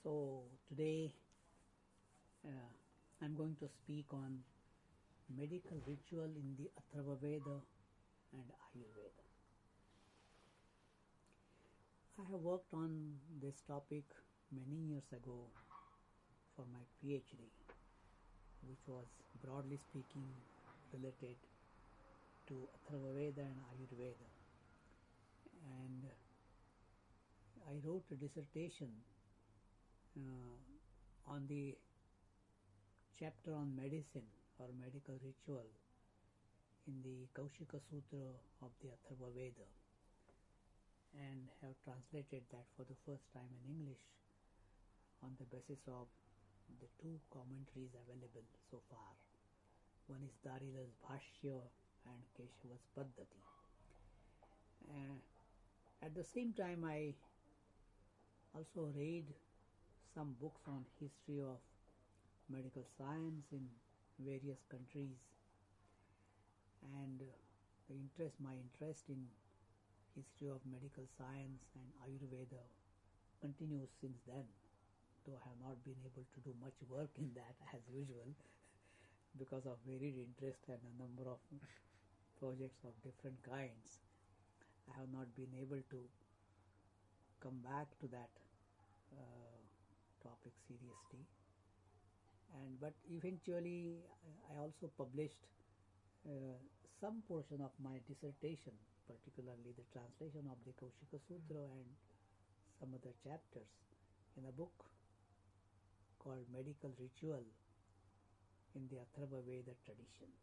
So today I'm going to speak on medical ritual in the Atharva Veda and Ayurveda. I have worked on this topic many years ago for my PhD, which was broadly speaking related to Atharva Veda and Ayurveda. And I wrote a dissertation on the chapter on medicine or medical ritual in the Kaushika Sutra of the Atharva Veda, and have translated that for the first time in English on the basis of the two commentaries available so far. One is Darila's Bhashya and Keshava's Paddhati. At the same time, I also read some books on history of medical science in various countries, and my interest in history of medical science and Ayurveda continues since then, though I have not been able to do much work in that as usual because of varied interest and a number of projects of different kinds. I have not been able to come back to that topic seriously, but eventually I also published some portion of my dissertation, particularly the translation of the Kaushika Sutra and some other chapters, in a book called Medical Ritual in the Atharva Veda tradition.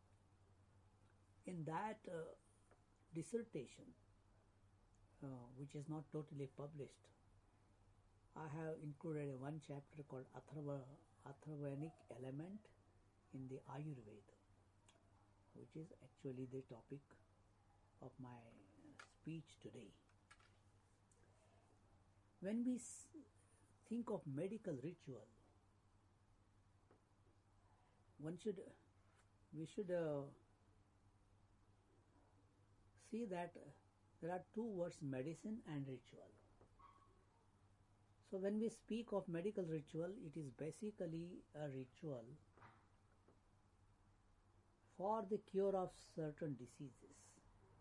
In that dissertation, which is not totally published, I have included one chapter called Atharvanic Element in the Ayurveda, which is actually the topic of my speech today. When we think of medical ritual, we should see that there are two words, medicine and ritual. So when we speak of medical ritual, it is basically a ritual for the cure of certain diseases.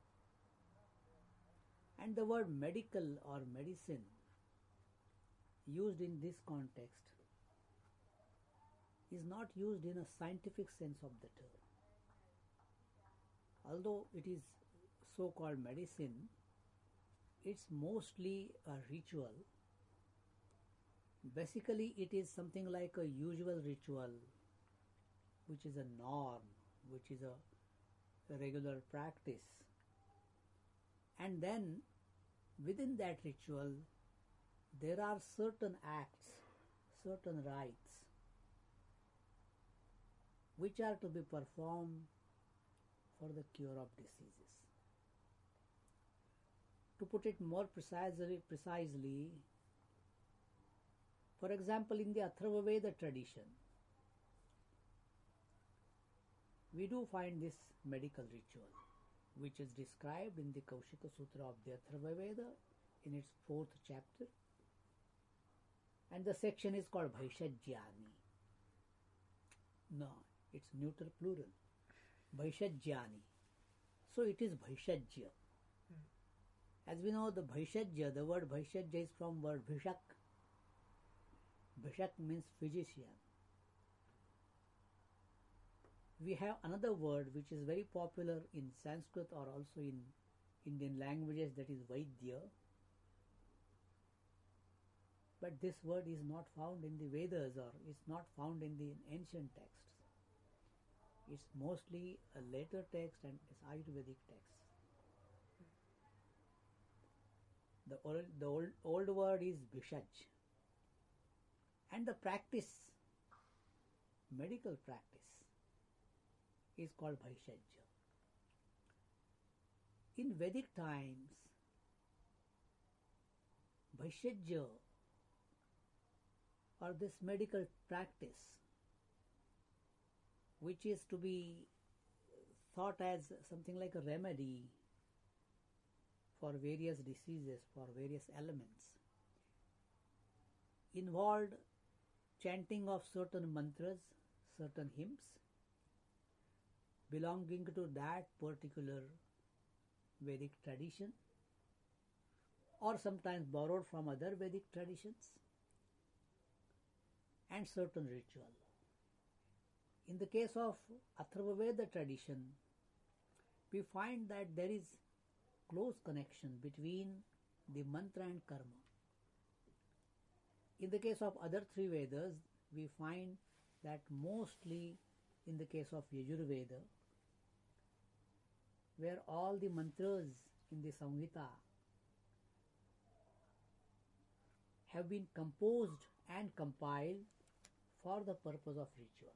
And the word medical or medicine used in this context is not used in a scientific sense of the term. Although it is so-called medicine, it's mostly a ritual. Basically, it is something like a usual ritual, which is a norm, which is a regular practice. And then, within that ritual, there are certain acts, certain rites, which are to be performed for the cure of diseases. To put it more precisely, for example, in the Atharva Veda tradition, we do find this medical ritual, which is described in the Kaushika Sutra of the Atharva Veda in its 4th chapter, and the section is called Bhaishajyani. No, it's neuter plural. Bhaishajyani. So it is Bhaishajya. As we know, the word Bhaishajya is from word Bhishak. Bhishak means physician. We have another word which is very popular in Sanskrit or also in Indian languages, that is Vaidya. But this word is not found in the Vedas or is not found in the ancient texts. It's mostly a later text and it's Ayurvedic text. The old word is Bhishaj. And the practice, medical practice, is called Bhaishajya. In Vedic times, Bhaishajya, or this medical practice, which is to be thought as something like a remedy for various diseases, for various ailments, involved chanting of certain mantras, certain hymns belonging to that particular Vedic tradition, or sometimes borrowed from other Vedic traditions, and certain ritual. In the case of Atharvaveda tradition, we find that there is close connection between the mantra and karma. In the case of other three Vedas, we find that mostly in the case of Yajurveda, where all the mantras in the Samhita have been composed and compiled for the purpose of ritual.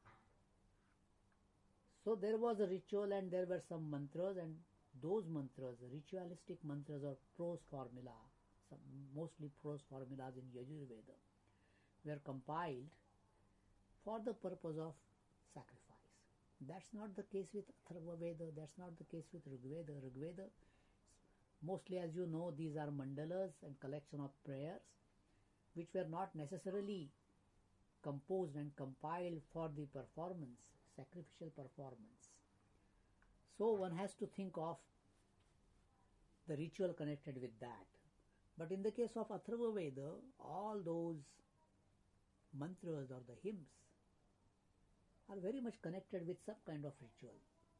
So there was a ritual and there were some mantras, and those mantras, ritualistic mantras or prose formula, mostly prose formulas in Yajurveda, were compiled for the purpose of sacrifice. That's not the case with Atharvaveda, that's not the case with Rigveda. Rigveda, mostly, as you know, these are mandalas and collection of prayers which were not necessarily composed and compiled for the performance, sacrificial performance. So one has to think of the ritual connected with that. But in the case of Atharvaveda, all those mantras or the hymns are very much connected with some kind of ritual.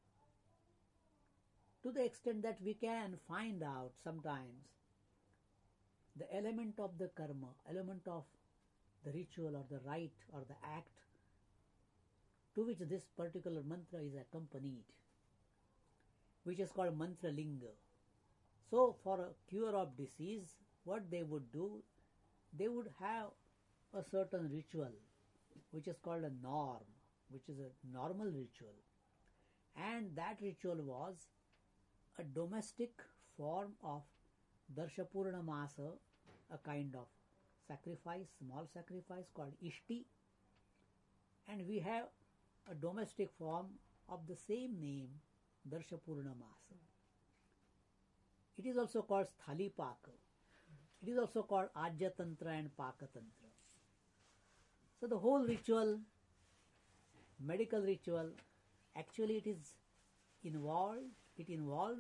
To the extent that we can find out sometimes the element of the karma, element of the ritual or the rite or the act to which this particular mantra is accompanied, which is called mantra linga. So for a cure of disease, what they would do, they would have a certain ritual which is called a norm, which is a normal ritual. And that ritual was a domestic form of Darshapurnamasa, a kind of sacrifice, small sacrifice called Ishti. And we have a domestic form of the same name, Darshapurnamasa. It is also called Sthalipaka. It is also called Ajyatantra and Pakatantra. So the whole ritual, medical ritual, actually it involves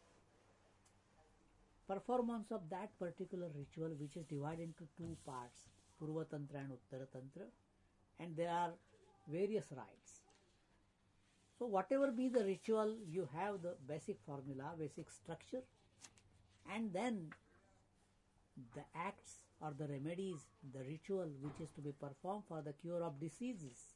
performance of that particular ritual, which is divided into two parts, Purva Tantra and Uttara Tantra, and there are various rites. So whatever be the ritual, you have the basic formula, basic structure, and then the acts or the remedies, the ritual which is to be performed for the cure of diseases.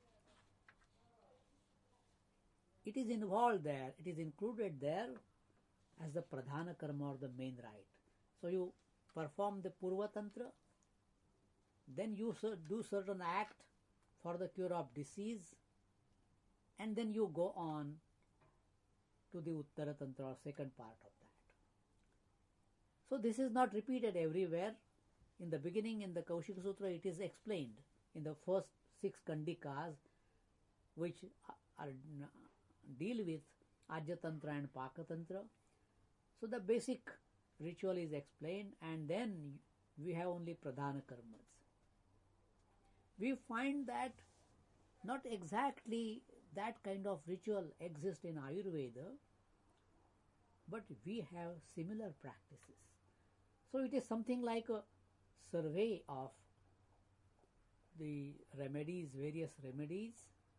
It is involved there, it is included there as the pradhana karma or the main rite. So you perform the Purva Tantra, then you do certain act for the cure of disease, and then you go on to the Uttara Tantra or second part of that. So this is not repeated everywhere. In the beginning, in the Kaushika Sutra, it is explained in the first 6 kandikas, which deal with Ajyatantra and Pakatantra. So the basic ritual is explained, and then we have only pradhana karmas. We find that not exactly that kind of ritual exists in Ayurveda, but we have similar practices. So it is something like a survey of the remedies, various remedies,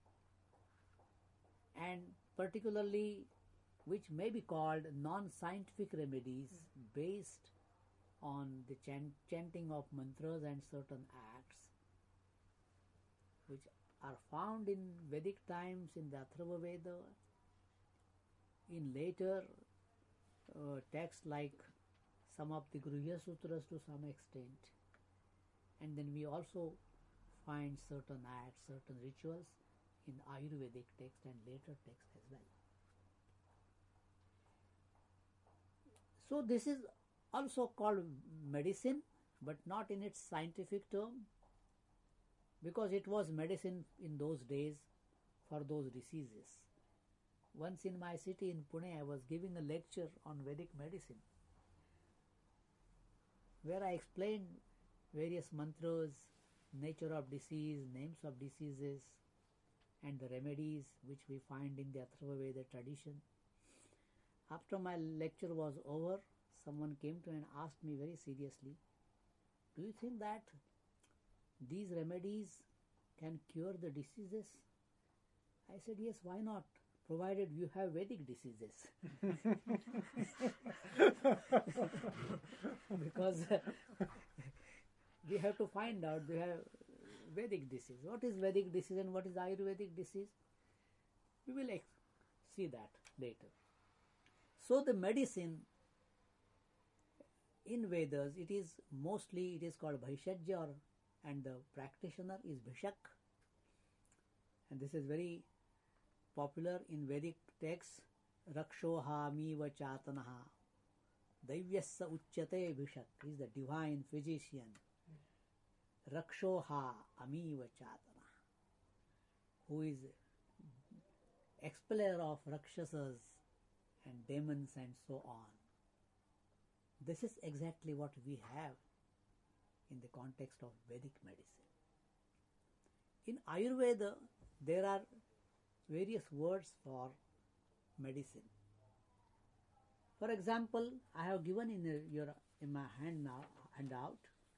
and particularly which may be called non-scientific remedies based on the chanting of mantras and certain acts, which are found in Vedic times in the Atharvaveda, in later texts like some of the Gruhya Sutras to some extent, and then we also find certain acts, certain rituals in Ayurvedic text and later texts as well. So this is also called medicine, but not in its scientific term, because it was medicine in those days for those diseases. Once in my city in Pune, I was giving a lecture on Vedic medicine, where I explained various mantras, nature of disease, names of diseases, and the remedies which we find in the Atharva Veda tradition. After my lecture was over, someone came to and asked me very seriously, do you think that these remedies can cure the diseases? I said, yes, why not, provided you have Vedic diseases. Because we have to find out, we have Vedic disease. What is Vedic disease and what is Ayurvedic disease? We will see that later. So the medicine in Vedas, it is called Bhaishajya, and the practitioner is Bhishak. And this is very popular in Vedic texts. Rakshoha miva chatanaha. Daivyassa uchyate Bhishak. He is the divine physician. Rakshoha amiva chatana, who is expeller of Rakshasas and demons and so on. This is exactly what we have in the context of Vedic medicine. In Ayurveda, there are various words for medicine. For example, I have given in my handout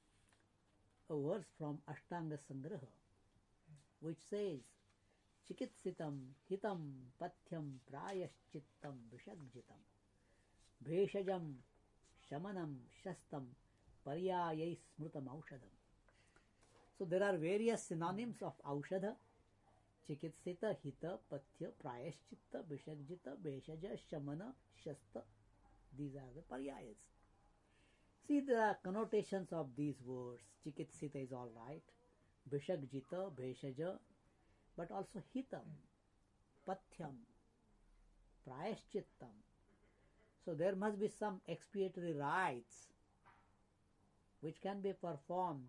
a verse from Ashtanga Sangraha, which says, Chikitsitam hitam pathyam prayaschittam vishagjitam bheshajam shamanam shastam paryayai smrutam aushadam. So there are various synonyms of aushadha: chikitsita, hita, pathya, prayaschitta, vishagjita, bheshaja, shamana, shasta. These are the paryayas. See the connotations of these words. Chikitsita is all right, Vishagjita, Bheshaja, but also Hitam, Pathyam, Prayashchittam. So there must be some expiatory rites which can be performed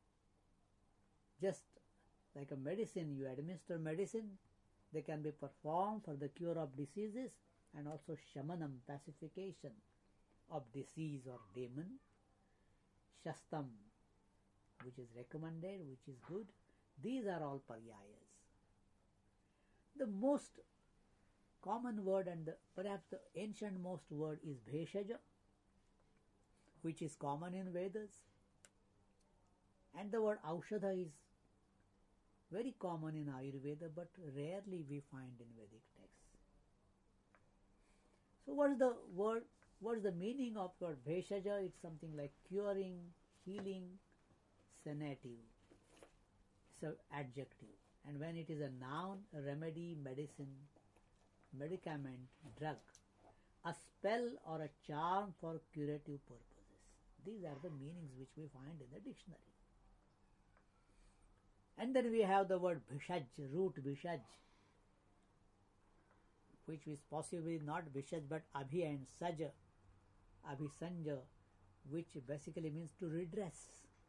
just like a medicine. You administer medicine, they can be performed for the cure of diseases and also shamanam, pacification of disease or demon. Shastam, which is recommended, which is good. These are all paryayas. The most common word and perhaps the ancient most word is Bheshaja, which is common in Vedas. And the word Aushadha is very common in Ayurveda, but rarely we find in Vedic texts. So what is the word? What is the meaning of word Bheshaja? It's something like curing, healing, sanative. It's an adjective. And when it is a noun, a remedy, medicine, medicament, drug, a spell or a charm for curative purposes. These are the meanings which we find in the dictionary. And then we have the word Bhishaj, root Bhishaj, which is possibly not Bhishaj but Abhi and Saja, Abhisanja, which basically means to redress.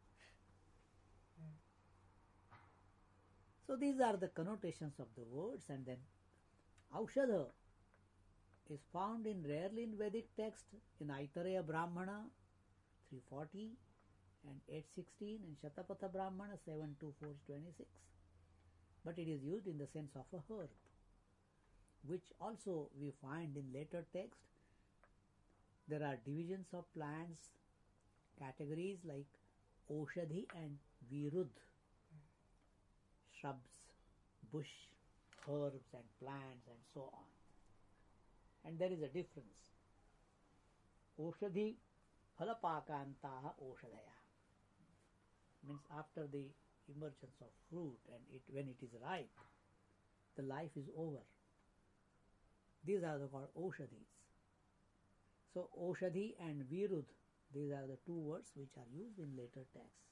So these are the connotations of the words. And then Aushadha is found rarely in Vedic text, in Aitareya Brahmana 340 and 816 and Shatapatha Brahmana 72426. But it is used in the sense of a herb, which also we find in later text. There are divisions of plants, categories like Oshadhi and Virudh, shrubs, bush, herbs and plants and so on. And there is a difference. Oshadhi phalapakantaha oshadaya means after the emergence of fruit and when it is ripe, the life is over. These are called Oshadhis. So Oshadhi and Virudh, these are the two words which are used in later texts.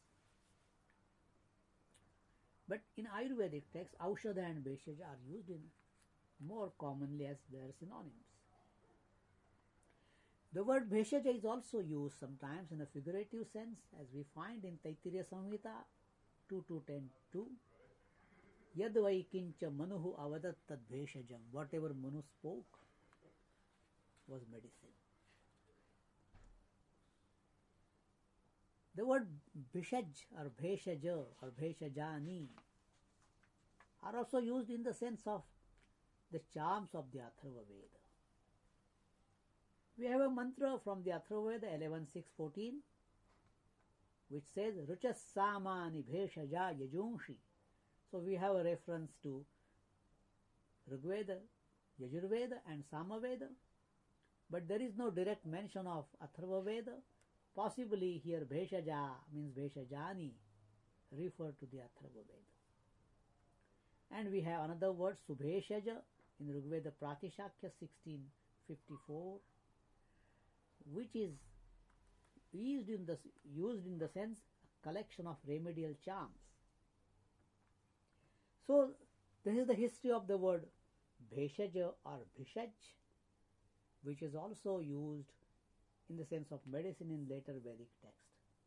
But in Ayurvedic texts, Aushadha and Bheshaja are used in more commonly as their synonyms. The word Bheshaja is also used sometimes in a figurative sense, as we find in Taittiriya Samhita 2.2.10.2. Yad vaikincha manuhu avadat tad bheshajam. Whatever Manu spoke was medicine. The word Bhishaj or Bheshaja or Bheshajani are also used in the sense of the charms of the Atharva Veda. We have a mantra from the Atharva Veda 11.6.14 which says Ruchas Samani Bheshaja Yajunshi. So we have a reference to Rigveda, Yajurveda and Samaveda, but there is no direct mention of Atharva Veda. Possibly here Bheshaja means Bheshajani, refer to the Atharva Veda. And we have another word Subheshaja in Rigveda Pratishakya 16.54, which is used in the sense collection of remedial charms. So this is the history of the word Bheshaja or Bhishaj, which is also used in the sense of medicine in later Vedic text.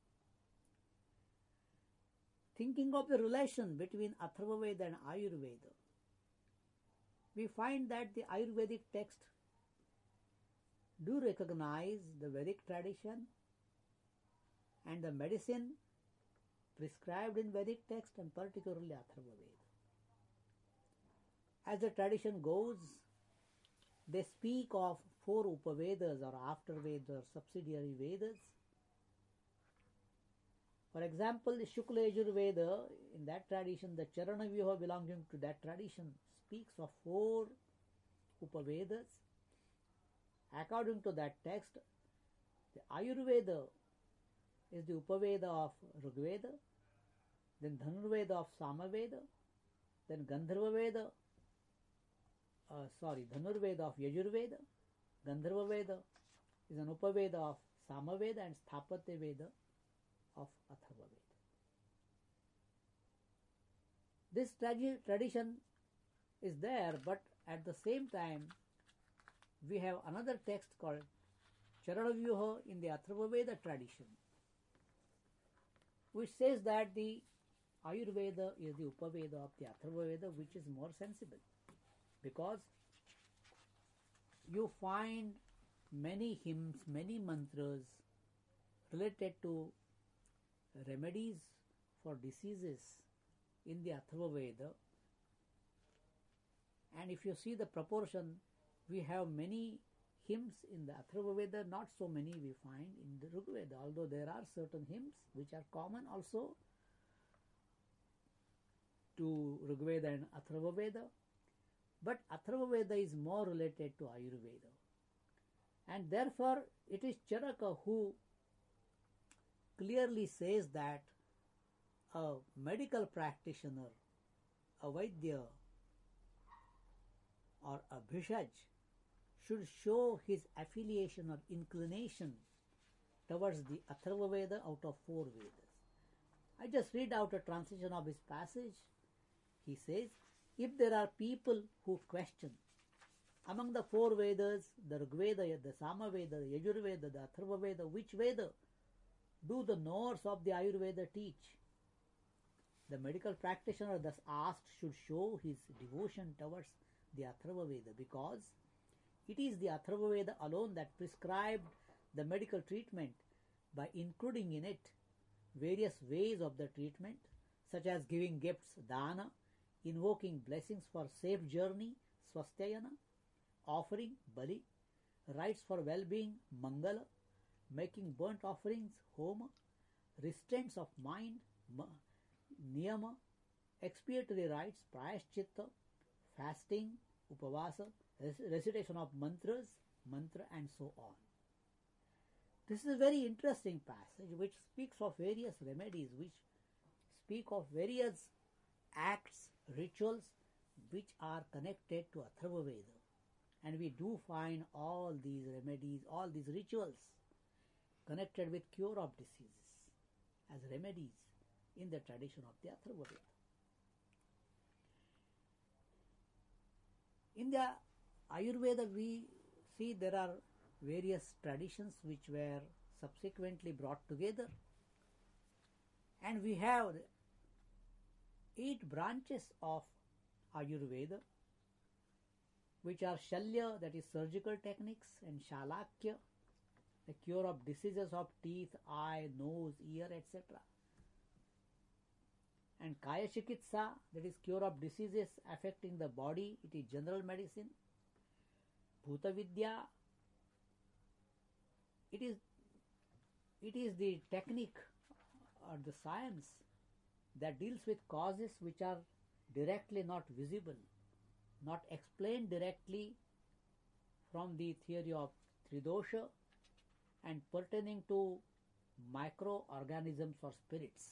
Thinking of the relation between Atharva Veda and Ayurveda, we find that the Ayurvedic text do recognize the Vedic tradition and the medicine prescribed in Vedic text and particularly Atharva Veda. As the tradition goes, they speak of 4 Upavedas or after-Vedas or subsidiary Vedas. For example, the Shukla Yajurveda, in that tradition, the Charana Vyuha belonging to that tradition speaks of 4 Upavedas. According to that text, the Ayurveda is the Upaveda of Rigveda, then Dhanurveda of Samaveda, then Gandharva Dhanurveda of Yajurveda, Gandharva Veda is an Upaveda of Samaveda and Sthapatya Veda of Atharva Veda. This tradition is there, but at the same time we have another text called Charanavyuha in the Atharva Veda tradition, which says that the Ayurveda is the Upaveda of the Atharva Veda, which is more sensible, because you find many hymns, many mantras related to remedies for diseases in the Atharva Veda. And if you see the proportion, we have many hymns in the Atharva Veda, not so many we find in the Rigveda, although there are certain hymns which are common also to Rigveda and Atharva Veda. But Atharva Veda is more related to Ayurveda. And therefore, it is Charaka who clearly says that a medical practitioner, a Vaidya or a Bhishaj should show his affiliation or inclination towards the Atharva Veda out of 4 Vedas. I just read out a translation of his passage. He says, if there are people who question among the 4 Vedas, the Rigveda, the Samaveda, the Yajurveda, the Atharva Veda, which Veda do the knowers of the Ayurveda teach? The medical practitioner thus asked should show his devotion towards the Atharva Veda, because it is the Atharva Veda alone that prescribed the medical treatment by including in it various ways of the treatment, such as giving gifts, dana, invoking blessings for safe journey, swasthayana, offering, bali, rites for well-being, mangala, making burnt offerings, homa, restraints of mind, niyama, expiatory rites, prayaschitta, fasting, upavasa, recitation of mantras, mantra, and so on. This is a very interesting passage which speaks of various remedies, which speak of various acts, rituals which are connected to Atharva Veda. And we do find all these remedies, all these rituals connected with cure of diseases as remedies in the tradition of the Atharva Veda. In the Ayurveda, we see there are various traditions which were subsequently brought together, and we have 8 branches of Ayurveda, which are Shalya, that is surgical techniques, and Shalakya, the cure of diseases of teeth, eye, nose, ear, etc. And Kaya Chikitsa, that is cure of diseases affecting the body, it is general medicine. Bhuta Vidya, it is the technique or the science that deals with causes which are directly not visible, not explained directly from the theory of Tridosha and pertaining to microorganisms or spirits.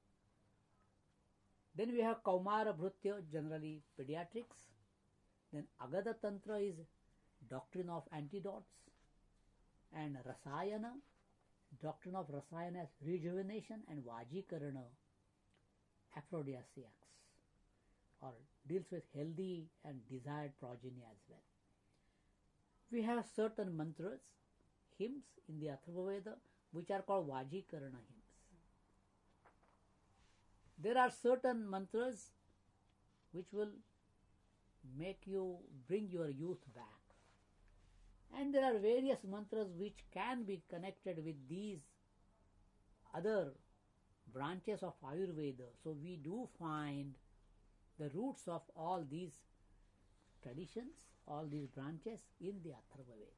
Then we have Kaumara Bhrutya, generally pediatrics. Then Agada Tantra is doctrine of antidotes. And Rasayana, doctrine of Rasayana as rejuvenation, and Vajikarana, aphrodisiacs, or deals with healthy and desired progeny as well. We have certain mantras, hymns in the Atharva Veda, which are called Vajikarana hymns. There are certain mantras which will make you bring your youth back. And there are various mantras which can be connected with these other branches of Ayurveda. So we do find the roots of all these traditions, all these branches in the Atharva Veda.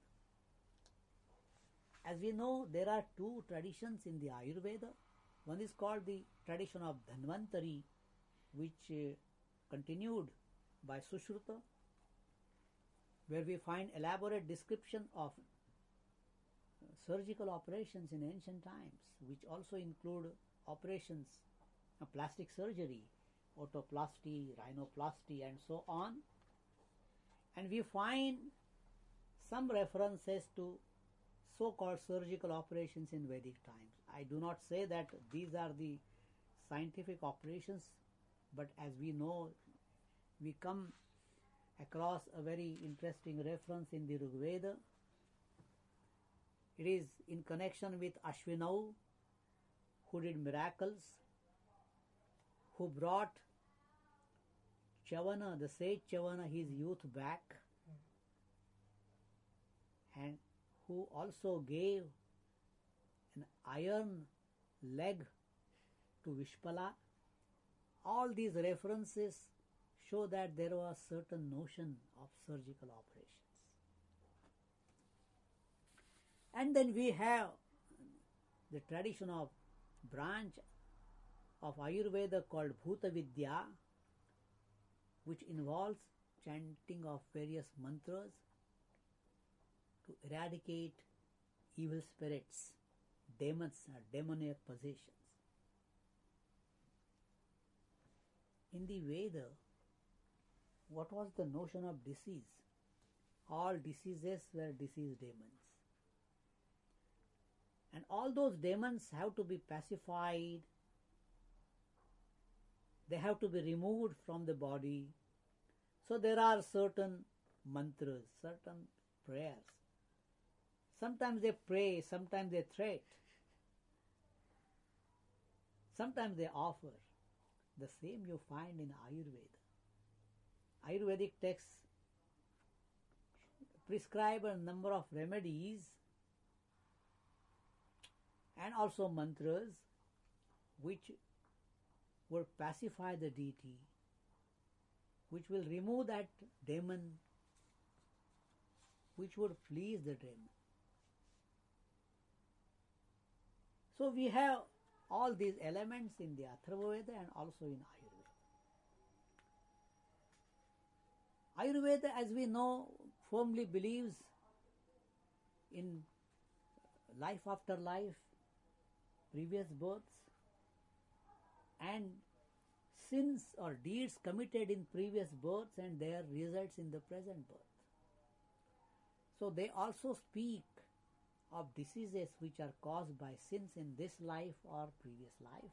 As we know, there are two traditions in the Ayurveda. One is called the tradition of Dhanvantari, which continued by Sushruta, where we find elaborate description of surgical operations in ancient times, which also include operations of plastic surgery, otoplasty, rhinoplasty, and so on. And we find some references to so-called surgical operations in Vedic times. I do not say that these are the scientific operations, but as we know, we come across a very interesting reference in the Rig Veda. It is in connection with Ashwinau, who did miracles, who brought Chavana, the sage Chavana, his youth back, and who also gave an iron leg to Vishpala. All these references show that there was certain notion of surgical operations. And then we have the tradition of branch of Ayurveda called Bhuta Vidya, which involves chanting of various mantras to eradicate evil spirits, demons, or demoniac possessions. In the Veda, what was the notion of disease? All diseases were disease demons. And all those demons have to be pacified. They have to be removed from the body. So there are certain mantras, certain prayers. Sometimes they pray, sometimes they threat. Sometimes they offer. The same you find in Ayurveda. Ayurvedic texts prescribe a number of remedies and also mantras which will pacify the deity, which will remove that demon, which would please the demon. So we have all these elements in the Atharva Veda and also in Ayurveda. Ayurveda, as we know, firmly believes in life after life, previous births, and sins or deeds committed in previous births and their results in the present birth. So they also speak of diseases which are caused by sins in this life or previous life.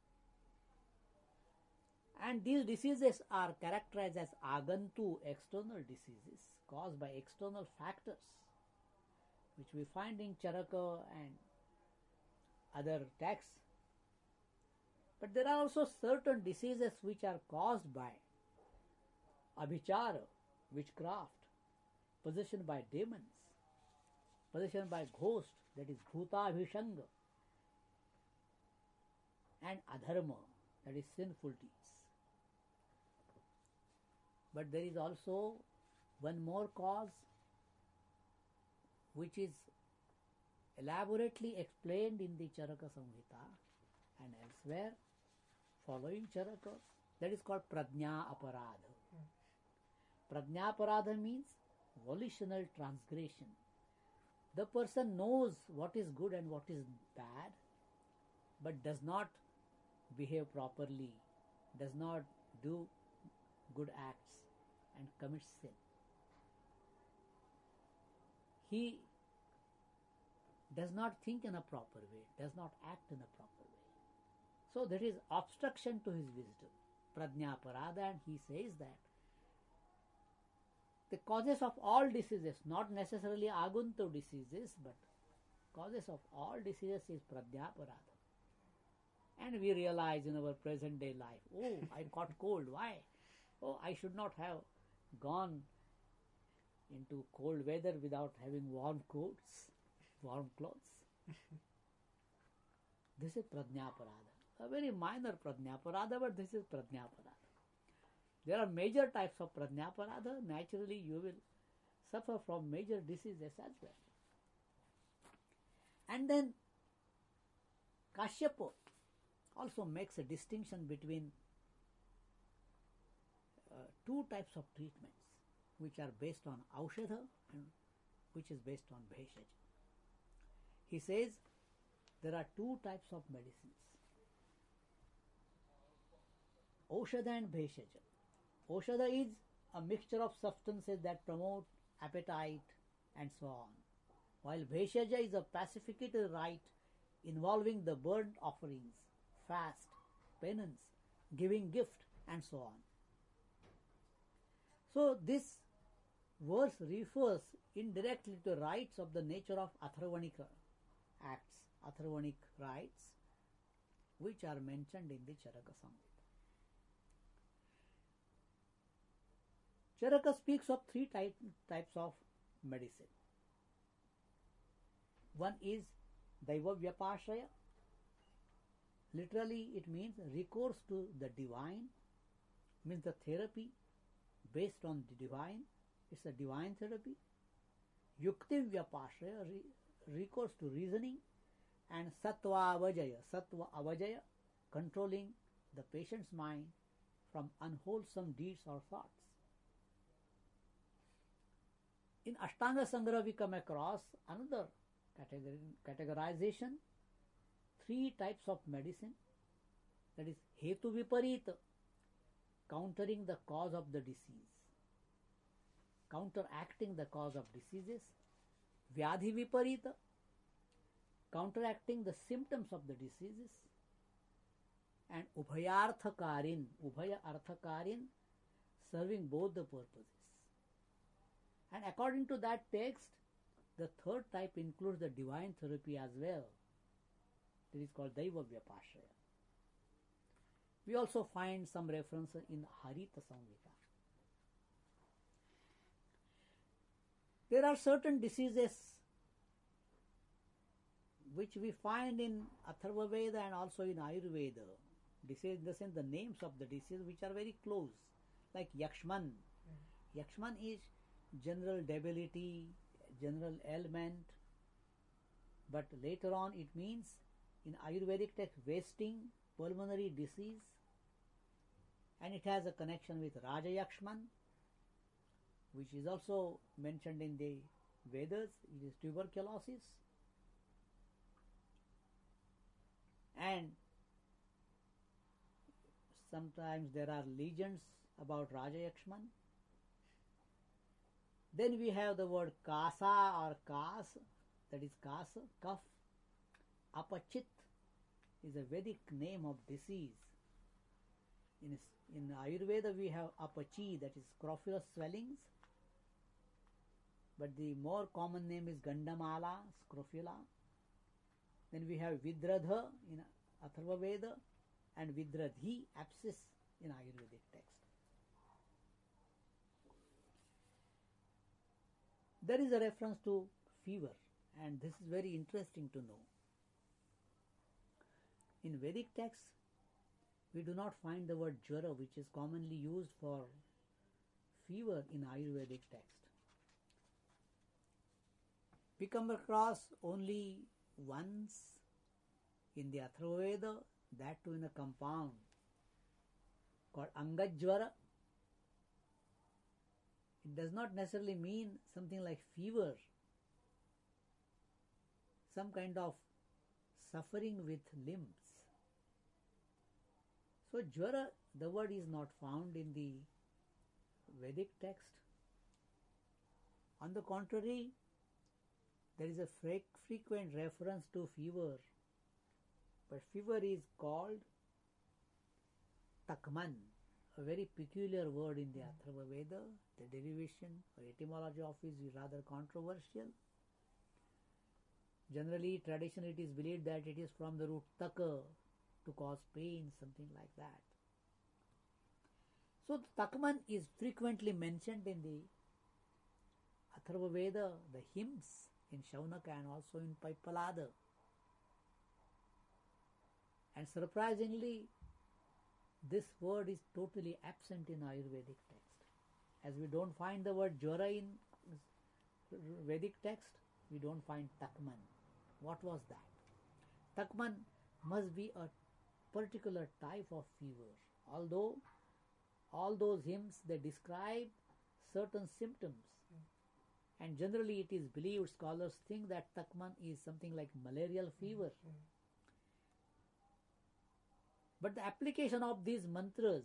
And these diseases are characterized as agantu, external diseases caused by external factors, which we find in Charaka and other texts. But there are also certain diseases which are caused by abhichara, witchcraft, possession by demons. possession by ghost, that is bhuta abhishanga, and adharma, that is sinful deeds. But there is also one more cause which is elaborately explained in the Charaka Samhita and elsewhere following Charakas, that is called Prajna Aparadha. Prajna Aparadha means volitional transgression. The person knows what is good and what is bad, but does not behave properly, does not do good acts and commits sin. He does not think in a proper way, does not act in a proper way. So that is obstruction to his wisdom, Prajna Aparadha, and he says that the causes of all diseases, not necessarily agunto diseases, but causes of all diseases is Prajna Aparadha. And we realize in our present day life, oh, I caught cold, why? Oh, I should not have gone into cold weather without having warm coats, warm clothes. This is Prajna Aparadha, a very minor Prajna Aparadha, but this is Prajna Aparadha. There are major types of Prajna Aparadha. Naturally, you will suffer from major diseases as well. And then Kashyapa also makes a distinction between two types of treatments, which are based on Aushadha and which is based on Bheshaja. He says there are two types of medicines, Aushadha and Bheshaja. Aushadha is a mixture of substances that promote appetite and so on, while Bheshaja is a pacificatory rite involving the burnt offerings, fast, penance, giving gift and so on. So this verse refers indirectly to rites of the nature of Atharvanic acts, Atharvanic rites, which are mentioned in the Charaka Samhita. Charaka speaks of three types of medicine. One is Daiva Vyapashraya. Literally it means recourse to the divine, means the therapy based on the divine. It's a divine therapy. Yukti Vyapashraya, recourse to reasoning, and Sattva Avajaya, controlling the patient's mind from unwholesome deeds or thoughts. In Ashtanga Sangraha we come across another categorization, three types of medicine, that is Hetu Viparita, countering the cause of the disease, counteracting the cause of diseases, Vyadhi Viparita, counteracting the symptoms of the diseases, and Ubhaya Arthakarin, serving both the purposes. And according to that text, the third type includes the divine therapy as well. This is called Daiva Vyapashraya. We also find some reference in Harita Samhita. There are certain diseases which we find in Atharva Veda and also in Ayurveda. Disease in the sense the names of the disease which are very close, like Yakshman. Yakshman is general debility, general ailment, but later on it means in Ayurvedic text wasting, pulmonary disease, and it has a connection with Raja Yakshman, which is also mentioned in the Vedas. It is tuberculosis, and sometimes there are legends about Raja Yakshman. Then we have the word Kasa or Kas, that is Kasa, cough. Apachit is a Vedic name of disease. In Ayurveda we have Apachi, that is scrofulous swellings, but the more common name is Gandamala, scrofula. Then we have Vidradha in Atharva Veda and Vidradhi, abscess, in Ayurvedic text. There is a reference to fever and this is very interesting to know. In Vedic texts, we do not find the word jwara, which is commonly used for fever in Ayurvedic text. We come across only once in the Atharva Veda, that too in a compound called Angajvara. It does not necessarily mean something like fever, some kind of suffering with limbs. So jwara, the word is not found in the Vedic text. On the contrary, there is a frequent reference to fever, but fever is called takman, a very peculiar word in the Atharva Veda. The derivation or etymology of it is rather controversial. Generally, traditionally, it is believed that it is from the root taka, to cause pain, something like that. So, takman is frequently mentioned in the Atharva Veda, the hymns in Shaunaka and also in Paipalada. And surprisingly, this word is totally absent in Ayurvedic text. As we don't find the word jwara in Vedic text, we don't find takman. What was that? Takman must be a particular type of fever. Although all those hymns, they describe certain symptoms. And generally it is believed, scholars think that takman is something like malarial fever. But the application of these mantras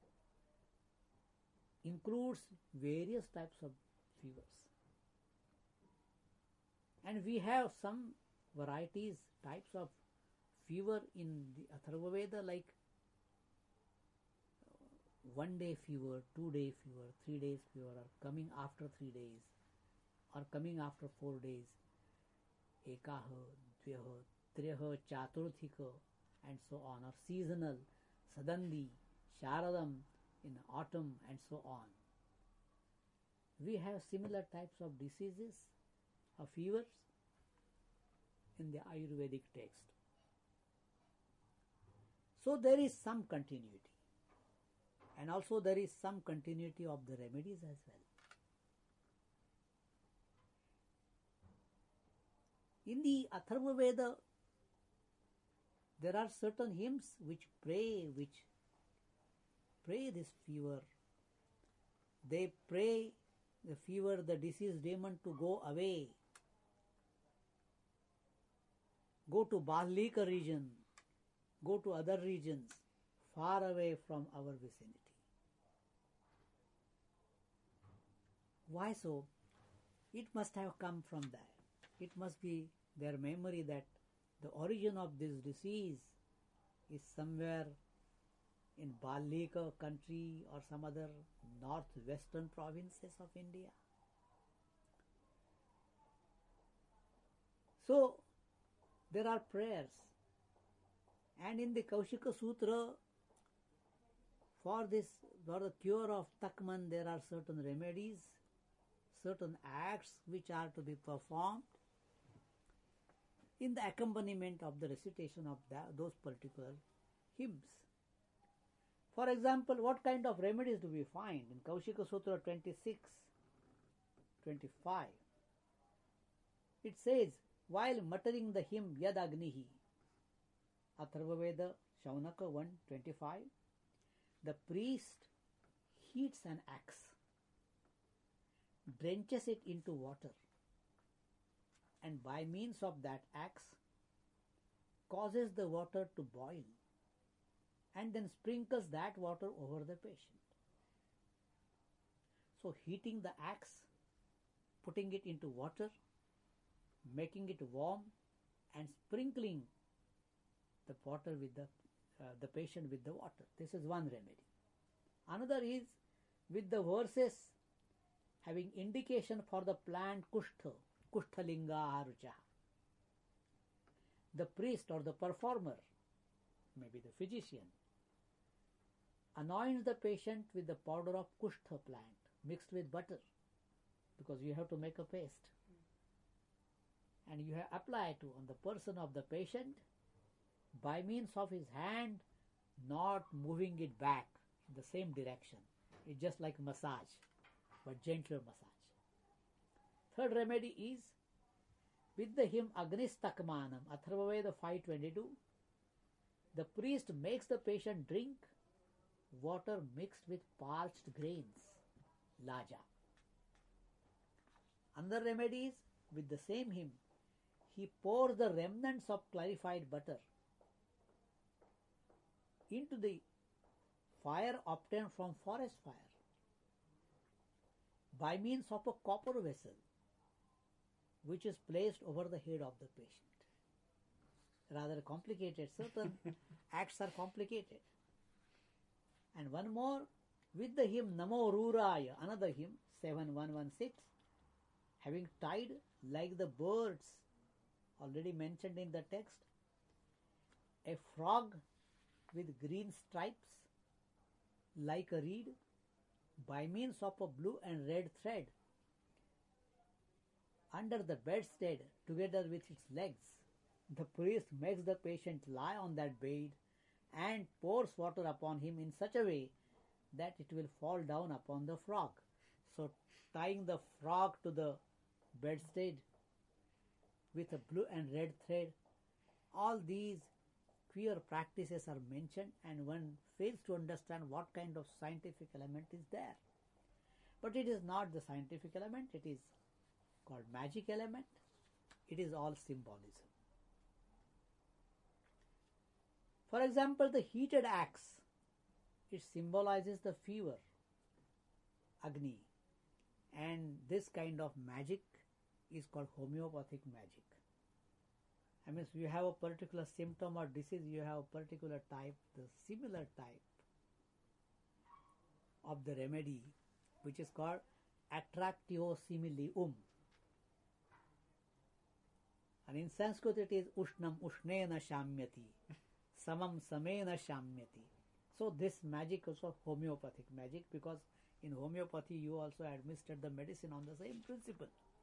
includes various types of fevers. And we have some varieties, types of fever in the Atharva Veda, like 1 day fever, 2 day fever, 3 days fever, or coming after 3 days, or coming after 4 days, ekaha, dvyaha, triyaha, chaturthika, and so on, or seasonal, sadandi, sharadam in autumn, and so on. We have similar types of diseases, of fevers, in the Ayurvedic text. So there is some continuity, and also there is some continuity of the remedies as well. In the Atharva Veda, there are certain hymns which pray this fever. They pray the fever, the diseased demon to go away, go to Bahlika region, go to other regions far away from our vicinity. Why so? It must have come from there. It must be their memory that the origin of this disease is somewhere in Bahlika country or some other northwestern provinces of India. So there are prayers, and in the Kaushika Sutra, for the cure of takman, there are certain remedies, certain acts which are to be performed in the accompaniment of the recitation of those particular hymns. For example, what kind of remedies do we find in Kaushika Sutra 26-25? It says, while muttering the hymn Yad Agnihi, Atharva Veda, Shaunaka 1:25, the priest heats an axe, drenches it into water, and by means of that axe causes the water to boil, and then sprinkles that water over the patient. So heating the axe, putting it into water, making it warm, and sprinkling the water with the patient with the water. This is one remedy. Another is with the verses having indication for the plant kushtha, kushthalinga arucha. The priest or the performer, maybe the physician, anoints the patient with the powder of kushtha plant mixed with butter, because you have to make a paste. and you have applied to on the person of the patient by means of his hand, not moving it back in the same direction. It's just like massage, but gentler massage. Third remedy is with the hymn Agnistakmanam, Atharvaveda 5:22. The priest makes the patient drink water mixed with parched grains, laja. Another remedy is with the same hymn, he pours the remnants of clarified butter into the fire obtained from forest fire by means of a copper vessel which is placed over the head of the patient. Rather complicated. Certain acts are complicated. And one more, with the hymn Namo Ruraya, another hymn, 7116, having tied like the birds already mentioned in the text, a frog with green stripes like a reed by means of a blue and red thread under the bedstead together with its legs. The priest makes the patient lie on that bed and pours water upon him in such a way that it will fall down upon the frog. So tying the frog to the bedstead with a blue and red thread, all these queer practices are mentioned and one fails to understand what kind of scientific element is there. But it is not the scientific element, it is called magic element. It is all symbolism. For example, the heated axe, it symbolizes the fever, Agni, and this kind of magic is called homeopathic magic. I mean, you have a particular symptom or disease, you have a particular type, the similar type of the remedy, which is called attractio similium. And in Sanskrit it is Ushnam Ushnena Shamyati, Samam Samena Shamyati. So this magic is also homeopathic magic, because in homeopathy you also administered the medicine on the same principle.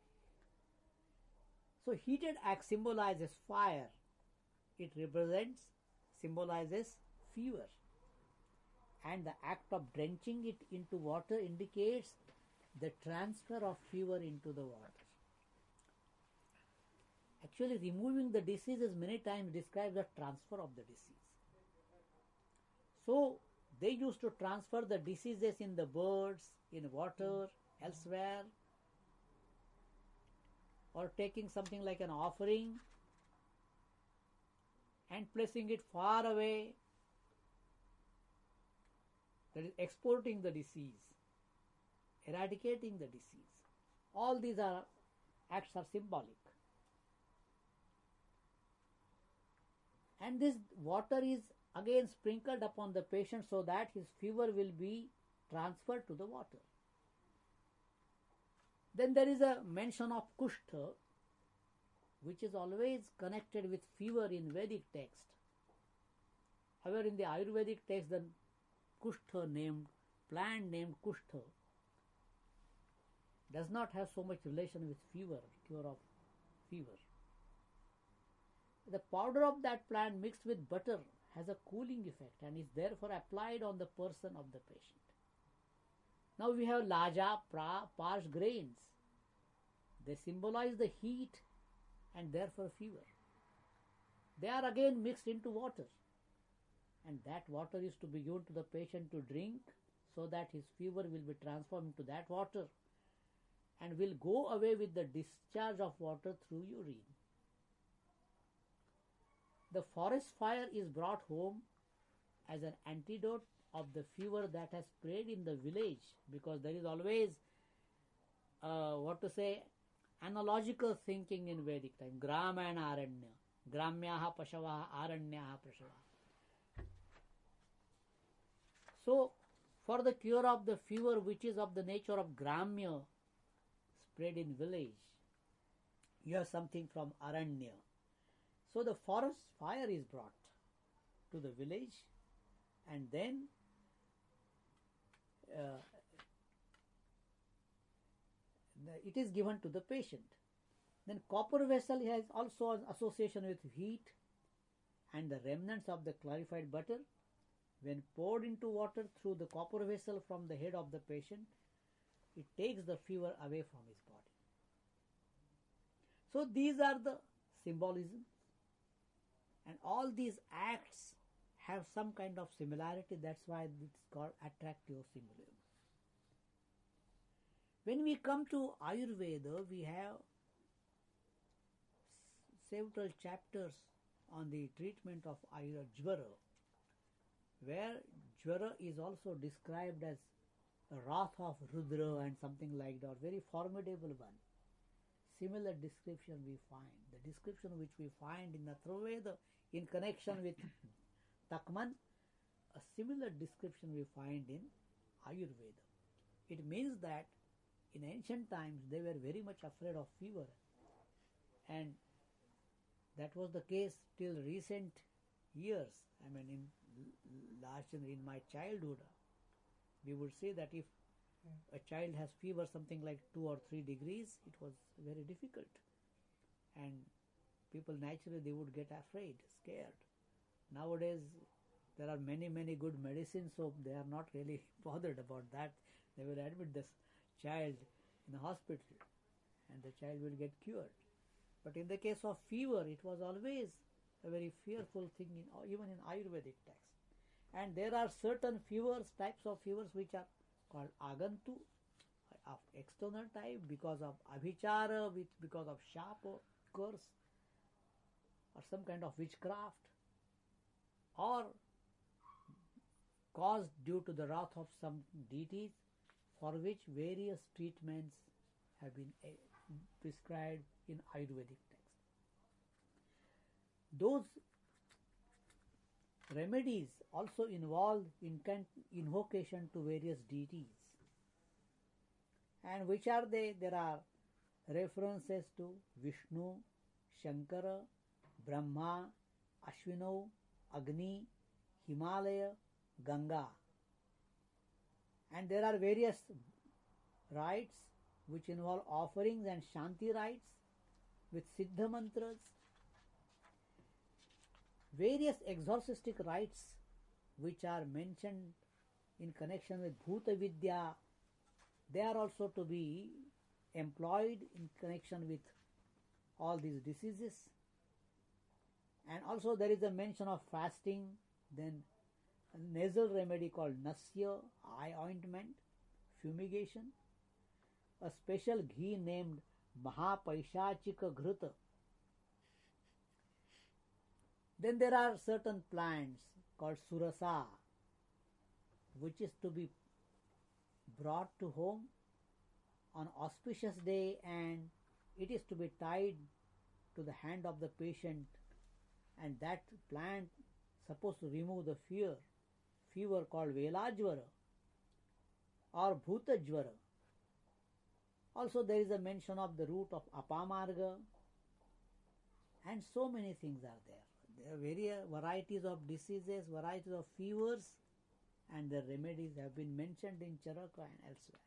So heated axe symbolizes fire. It symbolizes fever. And the act of drenching it into water indicates the transfer of fever into the water. Actually, removing the disease is many times described the transfer of the disease. So they used to transfer the diseases in the birds, in water, elsewhere, or taking something like an offering and placing it far away, that is exporting the disease, eradicating the disease. All these acts are symbolic. And this water is again sprinkled upon the patient so that his fever will be transferred to the water. Then there is a mention of Kushtha, which is always connected with fever in Vedic text. However, in the Ayurvedic text, the Kushtha plant named Kushtha does not have so much relation with fever, cure of fever. The powder of that plant mixed with butter has a cooling effect and is therefore applied on the person of the patient. Now we have laja, parched grains. They symbolize the heat and therefore fever. They are again mixed into water, and that water is to be given to the patient to drink so that his fever will be transformed into that water and will go away with the discharge of water through urine. The forest fire is brought home as an antidote of the fever that has spread in the village, because there is always analogical thinking in Vedic time. Grama and Aranya. Gramyaha Pashavaha, Aranyaha Prashavaha. So, for the cure of the fever which is of the nature of Gramya, spread in village, you have something from Aranya. So the forest fire is brought to the village, and then it is given to the patient. Then copper vessel has also an association with heat, and the remnants of the clarified butter, when poured into water through the copper vessel from the head of the patient, it takes the fever away from his body. So these are the symbolisms, and all these acts have some kind of similarity. That's why it's called attractive symbolism. When we come to Ayurveda, we have several chapters on the treatment of Jvara, where Jvara is also described as the wrath of Rudra and something like that, very formidable one. Similar description we find. The description which we find in Atharvaveda in connection with Takman, a similar description we find in Ayurveda. It means that in ancient times they were very much afraid of fever, and that was the case till recent years. I mean, in my childhood, we would say that if a child has fever something like 2 or 3 degrees, it was very difficult, and people naturally they would get afraid, scared. Nowadays there are many good medicines, so they are not really bothered about that. They will admit this child in the hospital and the child will get cured. But in the case of fever, it was always a very fearful thing, even in Ayurvedic texts. And there are certain fevers, types of fevers which are called agantu, of external type, because of abhichara, because of sharp or curse, or some kind of witchcraft, or caused due to the wrath of some deities, for which various treatments have been prescribed in Ayurvedic texts. Those remedies also involve invocation to various deities. And which are they? There are references to Vishnu, Shankara, Brahma, Ashwino, Agni, Himalaya, Ganga. And there are various rites which involve offerings and Shanti rites with Siddha mantras. Various exorcistic rites which are mentioned in connection with Bhuta Vidya, they are also to be employed in connection with all these diseases. And also there is a mention of fasting, then a nasal remedy called Nasya, eye ointment, fumigation, a special ghee named Mahapaishachika Ghruta. Then there are certain plants called Surasa, which is to be brought to home on auspicious day, and it is to be tied to the hand of the patient, and that plant supposed to remove the fever called Velajvara or Bhutajvara. Also there is a mention of the root of Apamarga, and so many things are there. There are various varieties of diseases, varieties of fevers, and the remedies have been mentioned in Charaka and elsewhere.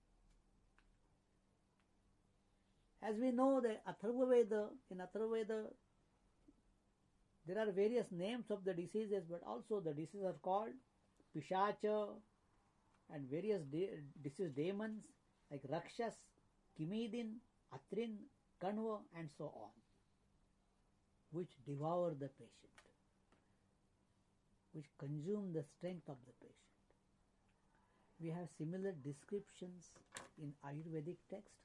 As we know, in Atharvaveda, there are various names of the diseases, but also the diseases are called Pishacha and various disease demons like Rakshas, Kimidin, Atrin, Kanva, and so on, which devour the patient, which consume the strength of the patient. We have similar descriptions in Ayurvedic text.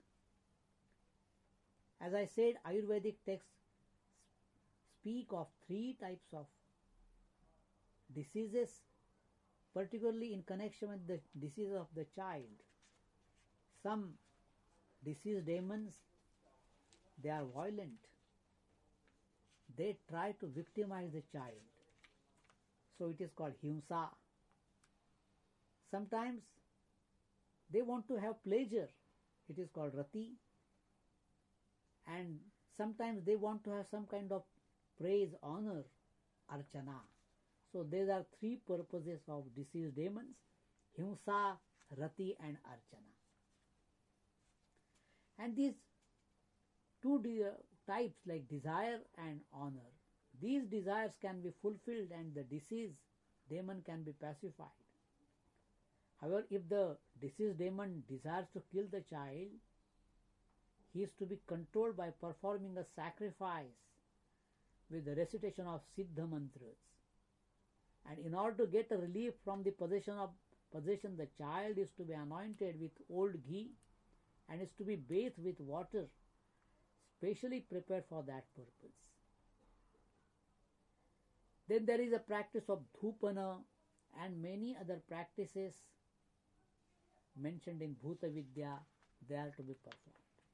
As I said, Ayurvedic texts speak of 3 types of diseases, particularly in connection with the disease of the child. Some disease demons, they are violent. They try to victimize the child. So it is called himsa. Sometimes they want to have pleasure. It is called rati. And sometimes they want to have some kind of praise, honor, archana. So there are 3 purposes of disease demons: himsa, rati, and archana. And these two types like desire and honor. These desires can be fulfilled and the deceased demon can be pacified. However, if the deceased demon desires to kill the child, he is to be controlled by performing a sacrifice with the recitation of Siddha mantras. And in order to get a relief from the possession, the child is to be anointed with old ghee and is to be bathed with water specially prepared for that purpose. Then there is a practice of dhupana and many other practices mentioned in Bhuta Vidya. They are to be performed.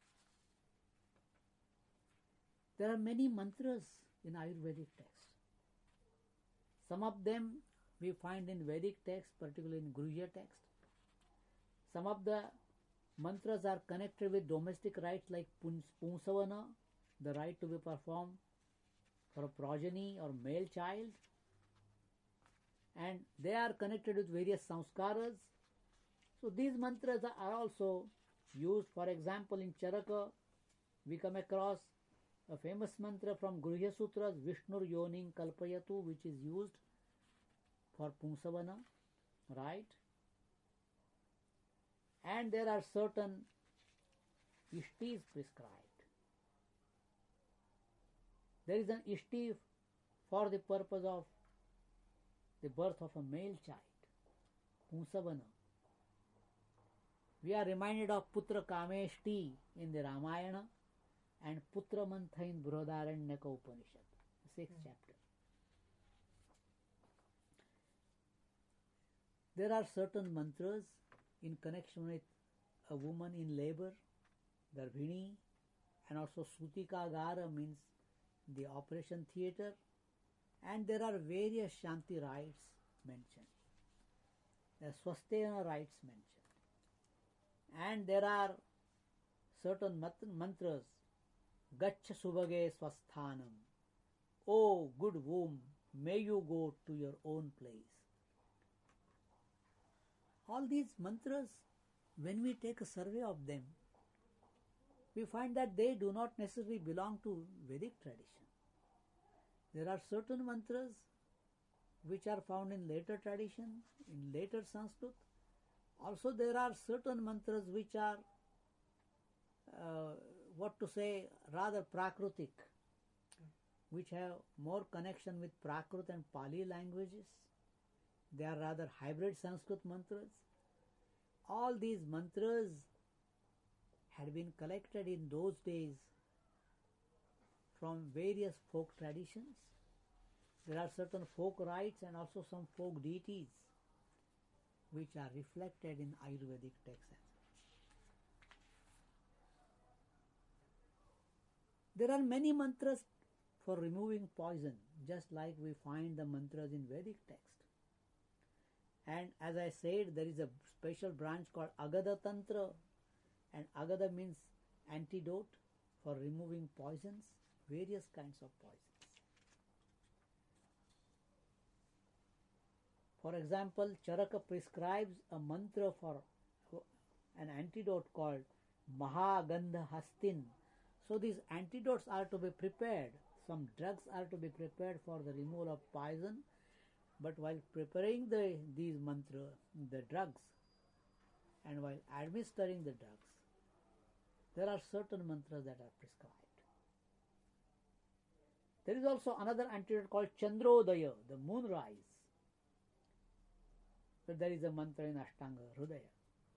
There are many mantras in Ayurvedic text. Some of them we find in Vedic text, particularly in Guhya text. Some of the mantras are connected with domestic rites like Punsavana, the rite to be performed for a progeny or male child. And they are connected with various samskaras. So these mantras are also used. For example, in Charaka, we come across a famous mantra from Guhya Sutras, Vishnur Yoning Kalpayatu, which is used for Punsavana, right? And there are certain ishtis prescribed. There is an ishti for the purpose of the birth of a male child, Punsavana. We are reminded of Putra Kameshti in the Ramayana and Putra Mantha in Brihadaranyaka Upanishad, the 6th chapter. There are certain mantras in connection with a woman in labor, Garbhini, and also Sutikagara means the operation theatre, and there are various Shanti rites mentioned. There are Swasthena rites mentioned. And there are certain mantras, Gaccha Subhage Swasthanam. Oh, good womb, may you go to your own place. All these mantras, when we take a survey of them, we find that they do not necessarily belong to Vedic tradition. There are certain mantras which are found in later tradition, in later Sanskrit. Also there are certain mantras which are, rather Prakritik, which have more connection with Prakrit and Pali languages. They are rather hybrid Sanskrit mantras. All these mantras had been collected in those days from various folk traditions. There are certain folk rites and also some folk deities which are reflected in Ayurvedic texts. There are many mantras for removing poison, just like we find the mantras in Vedic text. And as I said, there is a special branch called Agada Tantra, and Agada means antidote for removing poisons, various kinds of poisons. For example, Charaka prescribes a mantra for an antidote called Mahagandha Hastin. So these antidotes are to be prepared. Some drugs are to be prepared for the removal of poison. But while preparing these the drugs, and while administering the drugs, there are certain mantras that are prescribed. There is also another antidote called Chandrodaya, the moonrise. So there is a mantra in Ashtanga Hridaya.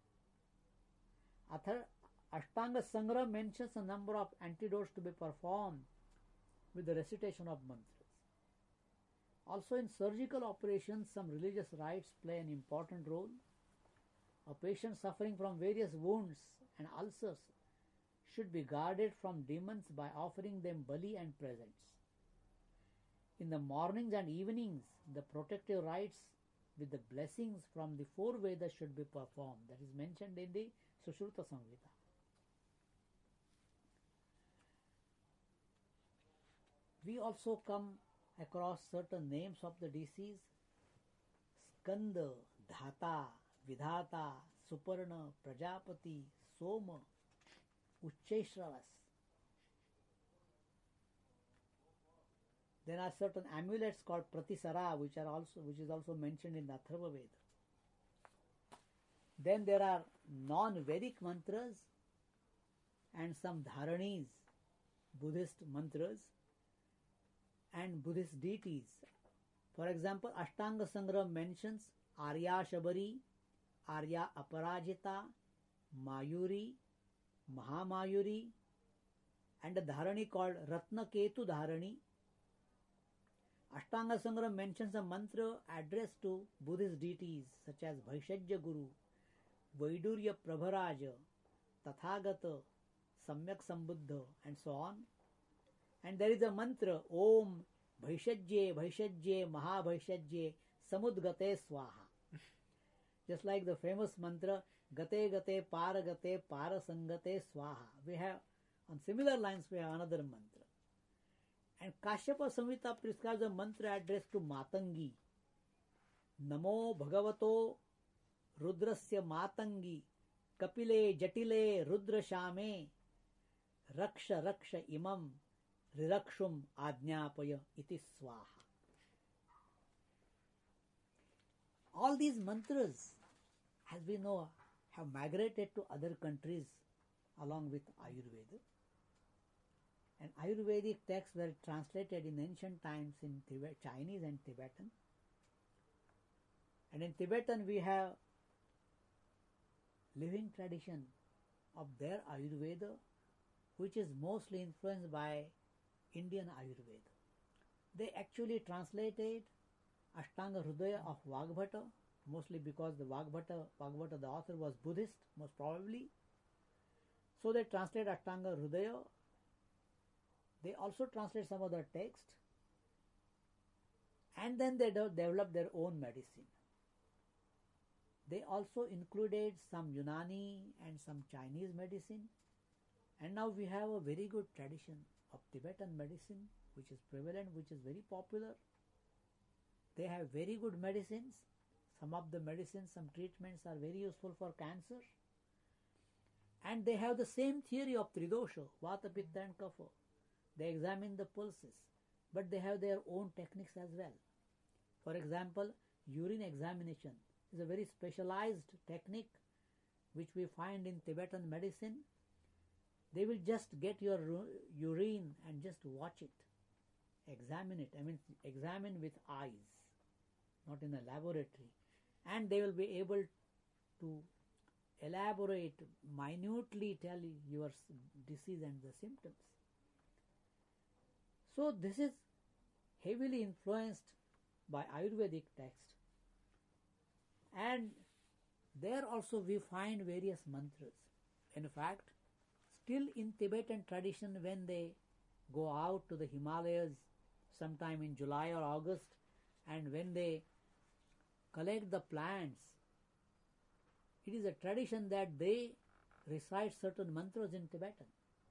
Ashtanga Sangra mentions a number of antidotes to be performed with the recitation of mantras. Also in surgical operations, some religious rites play an important role. A patient suffering from various wounds and ulcers should be guarded from demons by offering them bali and presents. In the mornings and evenings, the protective rites with the blessings from the 4 Vedas should be performed. That is mentioned in the Sushruta Samhita. We also come across certain names of the deceased: Skanda, Dhata, Vidhata, Suparna, Prajapati, Soma, Ucheshravas. There are certain amulets called pratisara, which is also mentioned in the Atharva Veda. Then there are non-Vedic mantras and some dharanis, Buddhist mantras and Buddhist deities. For example, Ashtanga Sangram mentions Arya Shabari, Arya Aparajita, Mayuri, Mahamayuri, and a dharani called Ratnaketu Dharani. Ashtanga Sangram mentions a mantra addressed to Buddhist deities such as Bhaishajya Guru, Vaidurya Prabharaja, Tathagata, Samyak Sambuddha, and so on. And there is a mantra, Om Bhaishajye Bhaishajye Mahabhaishajye Samudgate Swaha. Just like the famous mantra, Gate Gate Paragate Parasangate Swaha. We have, on similar lines, we have another mantra. And Kashyapa Samhita prescribes a mantra addressed to Matangi. Namo Bhagavato Rudrasya Matangi Kapile Jatile Rudra Shame Raksha Raksha Imam Rirakshum Ajñapaya Iti Swaha. All these mantras, as we know, have migrated to other countries along with Ayurveda. And Ayurvedic texts were translated in ancient times in Chinese and Tibetan. And in Tibetan we have living tradition of their Ayurveda, which is mostly influenced by Indian Ayurveda. They actually translated Ashtanga Hridaya of Vagbhata, mostly because the Vagbhata, the author, was Buddhist, most probably. So they translate Ashtanga Hridaya. They also translate some other text, and then they develop their own medicine. They also included some Unani and some Chinese medicine, and now we have a very good tradition of Tibetan medicine, which is prevalent, which is very popular. They have very good medicines. Some of the medicines, some treatments are very useful for cancer. And they have the same theory of Tridosha, Vata, Pitta and Kapha. They examine the pulses, but they have their own techniques as well. For example, urine examination is a very specialized technique which we find in Tibetan medicine. They will just get your urine and just watch it, examine it. I mean, examine with eyes, not in a laboratory. And they will be able to elaborate, minutely tell your disease and the symptoms. So this is heavily influenced by Ayurvedic text. And there also we find various mantras. In fact, still in Tibetan tradition, when they go out to the Himalayas sometime in July or August, and when they collect the plants, it is a tradition that they recite certain mantras in Tibetan.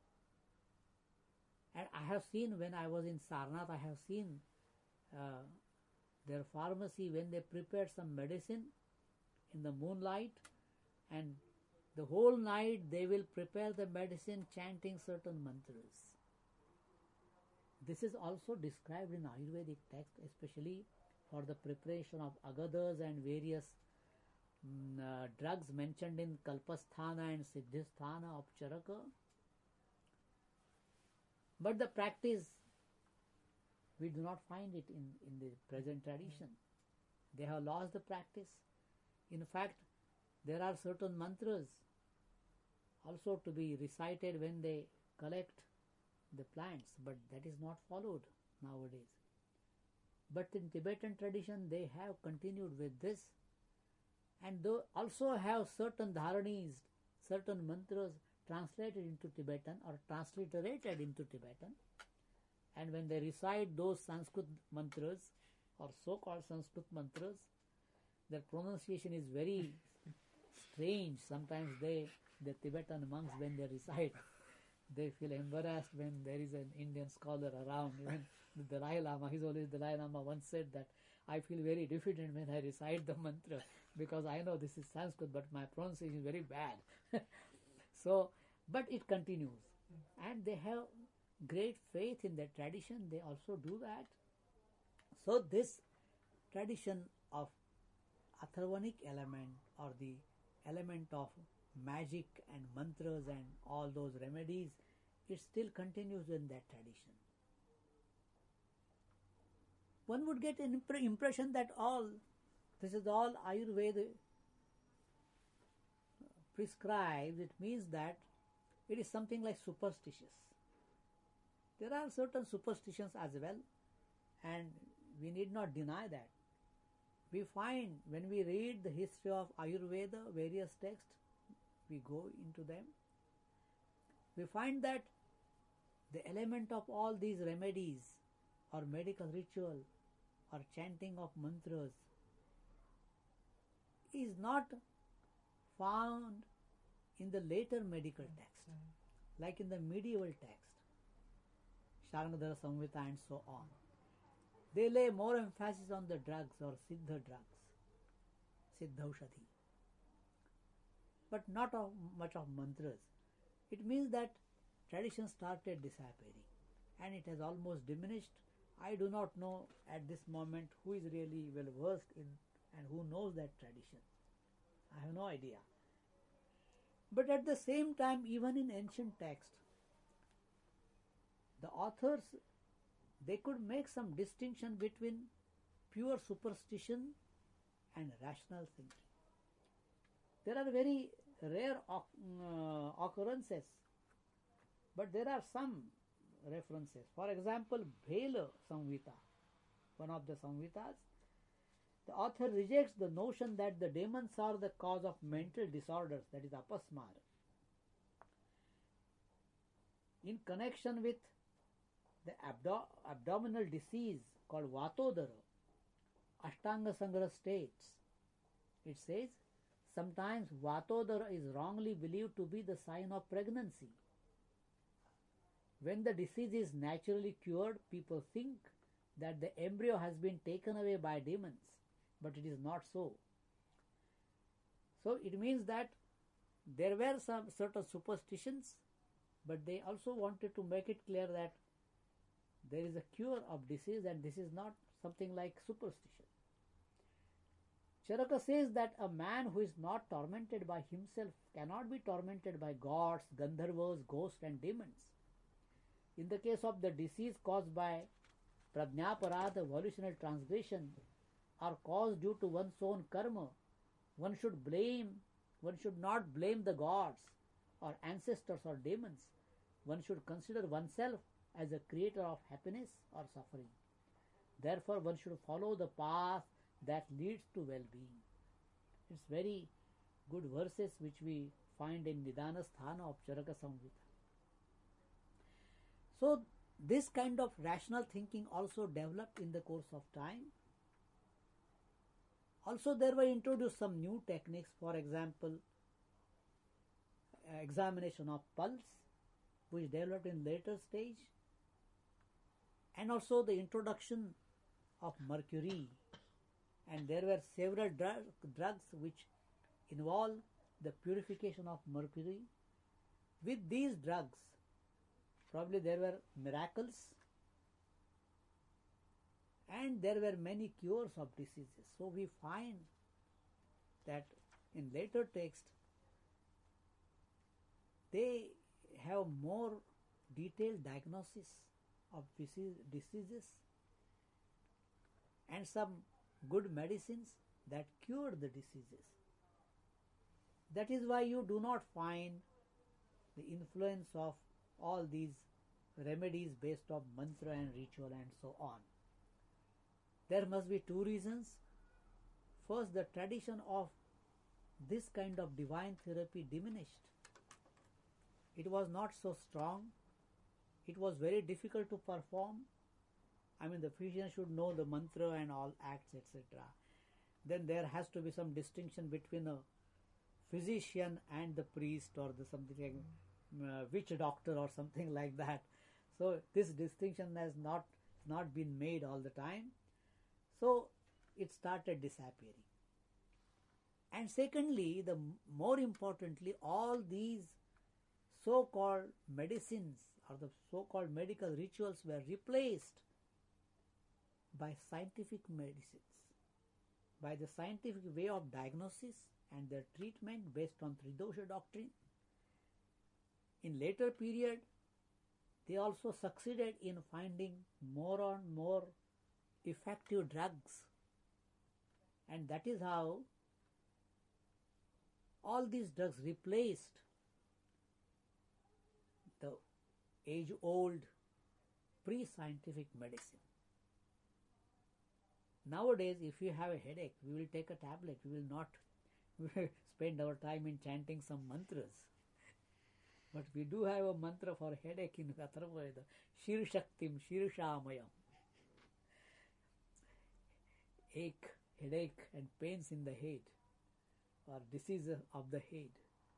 And I have seen, when I was in Sarnath, I have seen their pharmacy, when they prepared some medicine in the moonlight, and the whole night they will prepare the medicine chanting certain mantras. This is also described in Ayurvedic text, especially for the preparation of agadas and various drugs mentioned in Kalpasthana and Siddhisthana of Charaka. But the practice, we do not find it in the present tradition. They have lost the practice. In fact, there are certain mantras also to be recited when they collect the plants, but that is not followed nowadays. But in Tibetan tradition, they have continued with this, and they also have certain dharanis, certain mantras translated into Tibetan or transliterated into Tibetan. And when they recite those Sanskrit mantras or so-called Sanskrit mantras, their pronunciation is very strange. Sometimes the Tibetan monks, when they recite, they feel embarrassed when there is an Indian scholar around. Even the Dalai Lama, His Holiness Dalai Lama once said that, I feel very diffident when I recite the mantra because I know this is Sanskrit, but my pronunciation is very bad. So, but it continues. And they have great faith in their tradition. They also do that. So this tradition of Atharvanic element, or the element of magic and mantras and all those remedies, it still continues in that tradition. One would get an impression that this is all Ayurveda prescribes. It means that it is something like superstitious. There are certain superstitions as well, and we need not deny that. We find when we read the history of Ayurveda, various texts, we go into them, we find that the element of all these remedies or medical ritual or chanting of mantras is not found in the later medical text, like in the medieval text, Sharangadhara Samhita and so on. They lay more emphasis on the drugs or Siddha drugs, Siddhaushadhi, but not much of mantras. It means that tradition started disappearing and it has almost diminished. I do not know at this moment who is really well versed in and who knows that tradition. I have no idea. But at the same time, even in ancient text, the authors, they could make some distinction between pure superstition and rational thinking. There are very rare occurrences, but there are some references. For example, Bhela Samhita, one of the Samhitas, the author rejects the notion that the demons are the cause of mental disorders, that is apasmara. In connection with the abdominal disease called Vatodara, Ashtanga Sangra states, it says, sometimes Vatodara is wrongly believed to be the sign of pregnancy. When the disease is naturally cured, people think that the embryo has been taken away by demons, but it is not so. So it means that there were some certain superstitions, but they also wanted to make it clear that there is a cure of disease and this is not something like superstition. Charaka says that a man who is not tormented by himself cannot be tormented by gods, Gandharvas, ghosts and demons. In the case of the disease caused by prajnaparada, volitional transgression, or caused due to one's own karma, one should not blame the gods or ancestors or demons. One should consider oneself as a creator of happiness or suffering. Therefore, one should follow the path that leads to well-being. It's very good verses which we find in Nidana Sthana of Charaka Samhita. So, this kind of rational thinking also developed in the course of time. Also, there were introduced some new techniques, for example, examination of pulse, which developed in later stage, and also the introduction of mercury, and there were several drugs which involve the purification of mercury. With these drugs, probably there were miracles and there were many cures of diseases. So we find that in later text they have more detailed diagnosis of diseases and some good medicines that cure the diseases. That is why you do not find the influence of all these remedies based on mantra and ritual and so on. There must be two reasons. First, the tradition of this kind of divine therapy diminished. It was not so strong. It was very difficult to perform. I mean, the physician should know the mantra and all acts, etc. Then there has to be some distinction between a physician and the priest, or the something like witch doctor or something like that. So this distinction has not been made all the time. So it started disappearing. And secondly, the more importantly, all these so-called medicines or the so-called medical rituals were replaced by scientific medicines, by the scientific way of diagnosis and their treatment based on Tridosha doctrine. In later period, they also succeeded in finding more and more effective drugs, and that is how all these drugs replaced the age-old pre-scientific medicine. Nowadays, if you have a headache, we will take a tablet. We will not spend our time in chanting some mantras. But we do have a mantra for headache in Atharvaveda, Shir Shaktim, Shirshamayam. Ache, headache and pains in the head, or disease of the head.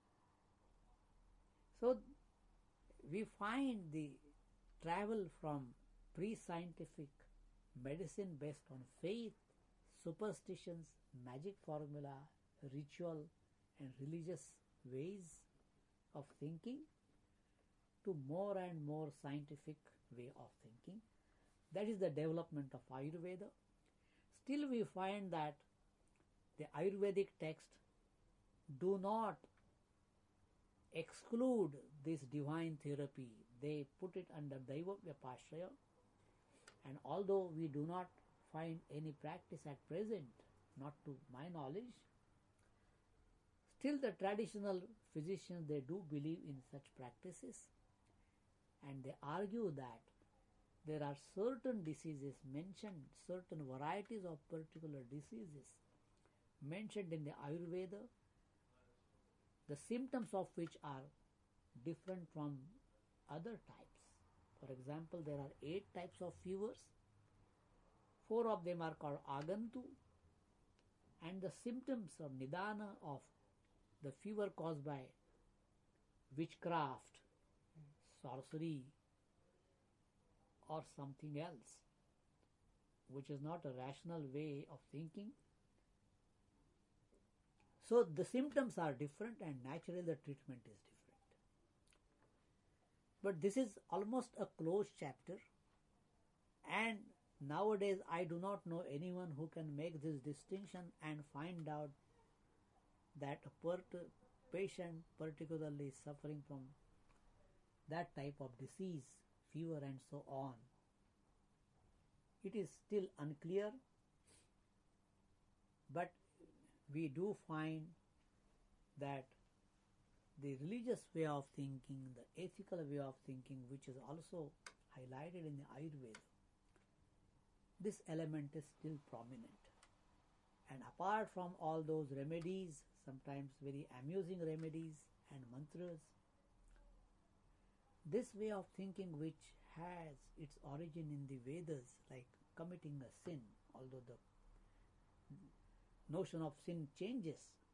So we find the travel from pre-scientific medicine based on faith, superstitions, magic formula, ritual and religious ways of thinking to more and more scientific way of thinking. That is the development of Ayurveda. Still we find that the Ayurvedic text do not exclude this divine therapy. They put it under Daiva Vyapashraya, and although we do not find any practice at present, not to my knowledge, still the traditional physicians, they do believe in such practices, and they argue that there are certain diseases mentioned, certain varieties of particular diseases mentioned in the Ayurveda, the symptoms of which are different from other types. For example, there are 8 types of fevers. 4 of them are called Agantu, and the symptoms or nidana of the fever caused by witchcraft, sorcery, or something else, which is not a rational way of thinking. So the symptoms are different, and naturally the treatment is different. But this is almost a closed chapter, and nowadays I do not know anyone who can make this distinction and find out that a patient particularly suffering from that type of disease, fever and so on. It is still unclear, but we do find that the religious way of thinking, the ethical way of thinking, which is also highlighted in the Ayurveda, this element is still prominent. And apart from all those remedies, sometimes very amusing remedies and mantras, this way of thinking, which has its origin in the Vedas, like committing a sin, although the notion of sin changes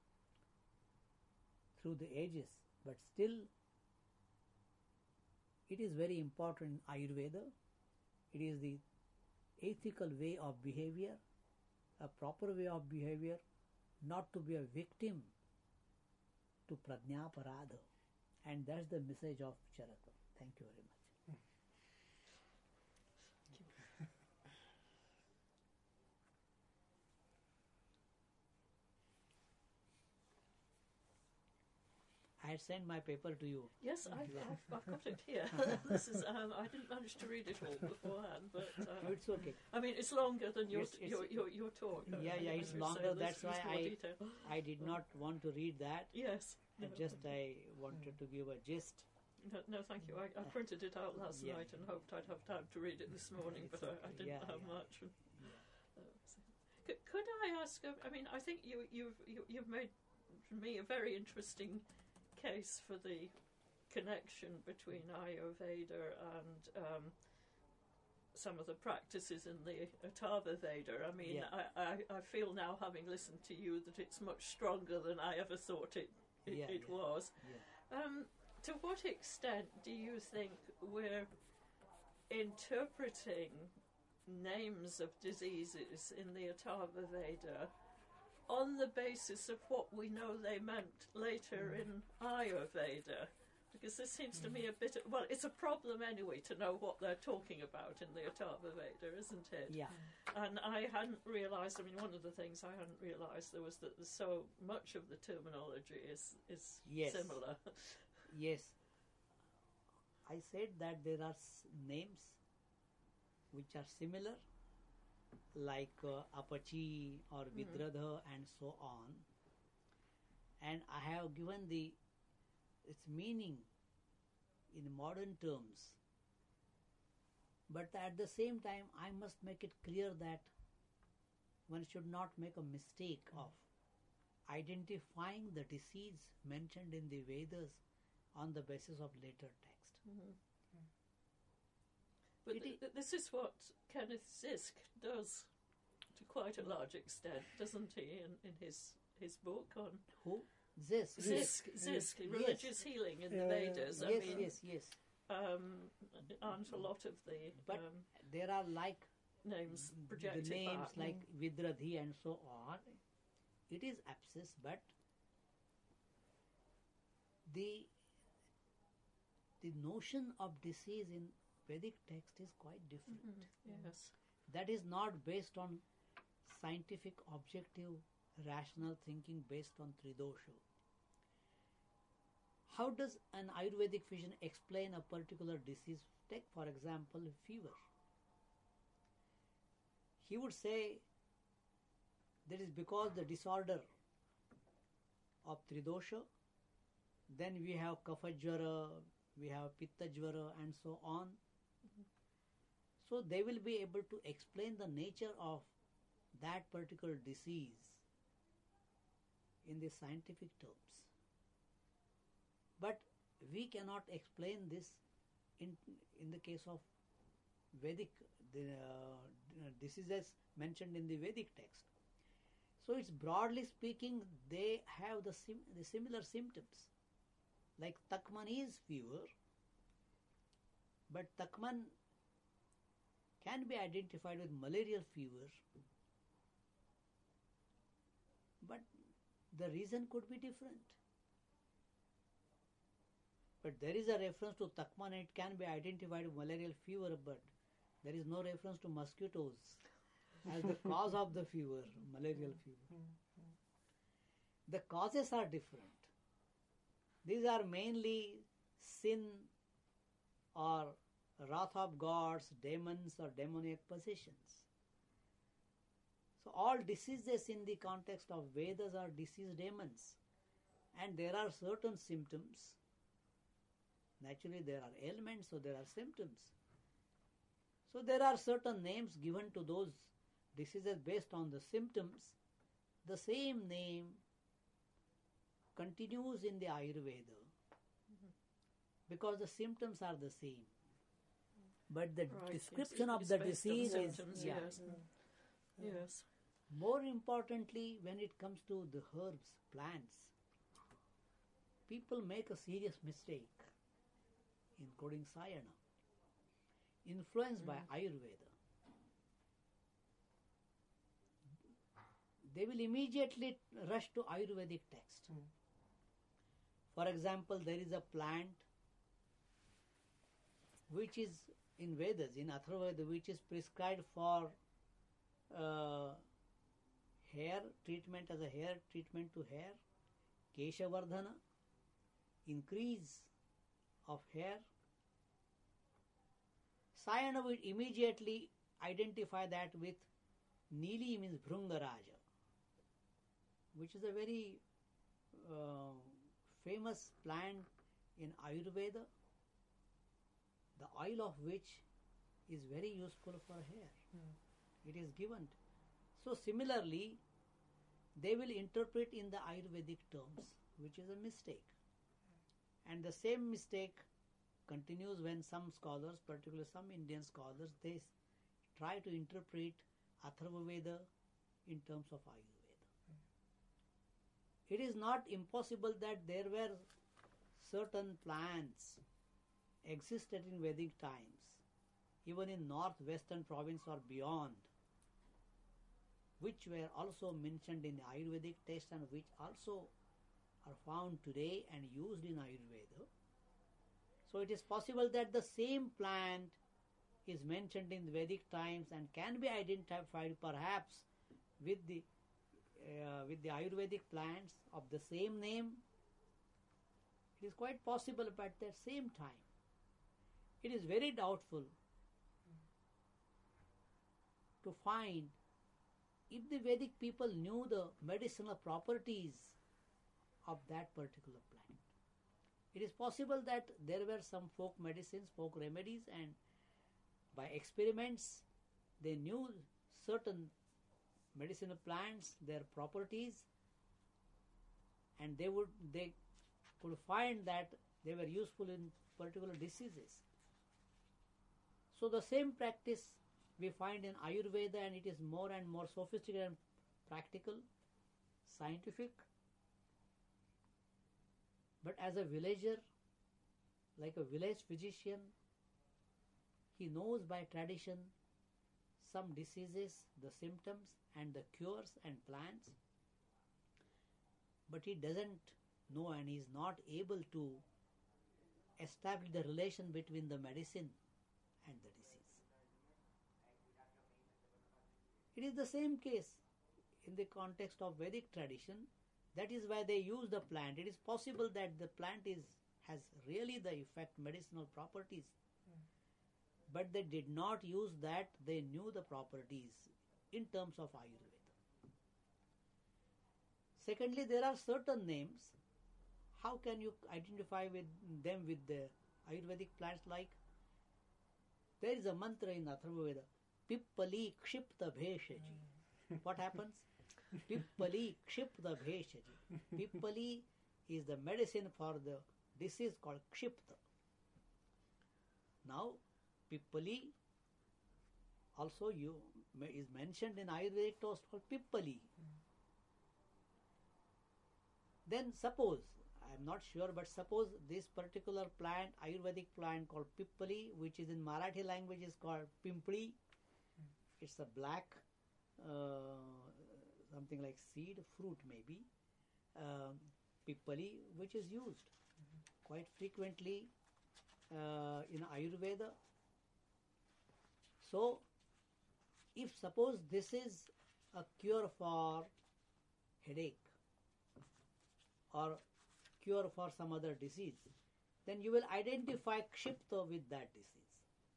through the ages, but still it is very important in Ayurveda. It is the ethical way of behavior, a proper way of behavior, not to be a victim to Prajnaparada. And that's the message of Charaka. Thank you very much. I had sent my paper to you. Yes, I've got it here. This is I didn't manage to read it all beforehand, but No, it's okay. I mean it's longer than your talk. Yeah, it's longer. So That's why detail. I did not want to read that. Yes. No. I wanted to give a gist. No, thank you. I printed it out last night and hoped I'd have time to read it this morning, but I didn't have much. Could I ask? I mean, I think you've made for me a very interesting case for the connection between Ayurveda and some of the practices in the Atharva Veda. I mean, I feel now, having listened to you, that it's much stronger than I ever thought it was. Yeah. To what extent do you think we're interpreting names of diseases in the Atharva Veda on the basis of what we know they meant later in Ayurveda? Because this seems to me a bit, well, it's a problem anyway to know what they're talking about in the Atharva Veda, isn't it? Yeah. And I hadn't realised, I mean, one of the things I hadn't realised there was that so much of the terminology is Yes. similar. Yes. I said that there are names which are similar, like Apache or Vidradha and so on. And I have given its meaning in modern terms. But at the same time, I must make it clear that one should not make a mistake of identifying the disease mentioned in the Vedas on the basis of later text. But this is what Kenneth Zisk does to quite a large extent, doesn't he, in his book on... Who? Zisk. Zisk, religious healing in the Vedas. Yes. Aren't a lot of the But there are like names projected the names back. like Vidradhi and so on. It is abscess, but the notion of disease in Vedic text is quite different. Yes. That is not based on scientific, objective, rational thinking based on Tridosha. How does an Ayurvedic physician explain a particular disease? Take, for example, fever. He would say that is because the disorder of Tridosha, then we have Kapha Jvara, we have Pitta Jvara and so on. So they will be able to explain the nature of that particular disease in the scientific terms. But we cannot explain this in the case of Vedic diseases mentioned in the Vedic text. So it's broadly speaking, they have the similar symptoms. Like Takman is fever, but Takman can be identified with malarial fever, but the reason could be different. But there is a reference to Takman, it can be identified with malarial fever, but there is no reference to mosquitoes as the cause of the fever, malarial fever. The causes are different. These are mainly sin or wrath of gods, demons or demoniac possessions. So all diseases in the context of Vedas are disease demons. And there are certain symptoms. Naturally there are ailments, so there are symptoms. So there are certain names given to those diseases based on the symptoms. The same name continues in the Ayurveda because the symptoms are the same. But the description of the disease is... Yes. More importantly, when it comes to the herbs, plants, people make a serious mistake, including Sayana, influenced by Ayurveda. They will immediately rush to Ayurvedic text. For example, there is a plant which is in Vedas, in Atharva Veda, which is prescribed for hair treatment, as a hair treatment to hair, Keshavardhana, increase of hair. Sayana will immediately identify that with Nili, means Bhrungaraja, which is a very famous plant in Ayurveda, the oil of which is very useful for hair. It is given. So similarly, they will interpret in the Ayurvedic terms, which is a mistake. And the same mistake continues when some scholars, particularly some Indian scholars, they try to interpret Atharva Veda in terms of Ayurveda. It is not impossible that there were certain plants existed in Vedic times, even in northwestern province or beyond, which were also mentioned in the Ayurvedic text and which also are found today and used in Ayurveda. So it is possible that the same plant is mentioned in the Vedic times and can be identified perhaps with the Ayurvedic plants of the same name. It is quite possible, but at the same time, it is very doubtful to find if the Vedic people knew the medicinal properties of that particular plant. It is possible that there were some folk medicines, folk remedies, and by experiments they knew certain medicinal plants, their properties, and they could find that they were useful in particular diseases. So the same practice we find in Ayurveda, and it is more and more sophisticated and practical, scientific. But as a villager, like a village physician, he knows by tradition some diseases, the symptoms and the cures and plants, but he doesn't know and is not able to establish the relation between the medicine and the disease. It is the same case in the context of Vedic tradition. That is why they use the plant. It is possible that the plant has really the effect, medicinal properties, but they did not use that. They knew the properties in terms of Ayurveda. Secondly, there are certain names. How can you identify with them with the Ayurvedic plants? Like there is a mantra in Atharvaveda, Pippali Kshipta Bheshaji. What happens? Pippali Kshipta Bheshaji. Pippali is the medicine for the disease called Kshipta. Now, Pippali also is mentioned in Ayurvedic toast called Pippali. Then suppose, I am not sure, but suppose this particular plant, Ayurvedic plant called Pippali, which is in Marathi language is called Pimpri. It's a black, something like seed, fruit maybe, Pippali, which is used quite frequently in Ayurveda. So, if suppose this is a cure for headache or cure for some other disease, then you will identify Kshipta with that disease.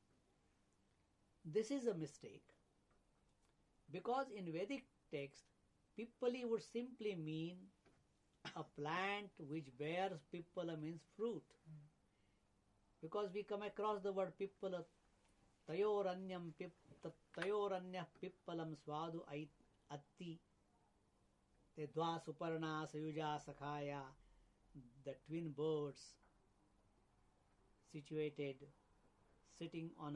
This is a mistake, because in Vedic text, Pippali would simply mean a plant which bears Pippala means fruit. Because we come across the word Pippala, Tayoranyah Pippalam Swadu Atti, the Dva Suparna Sayuja Sakhaya, the twin birds situated, sitting on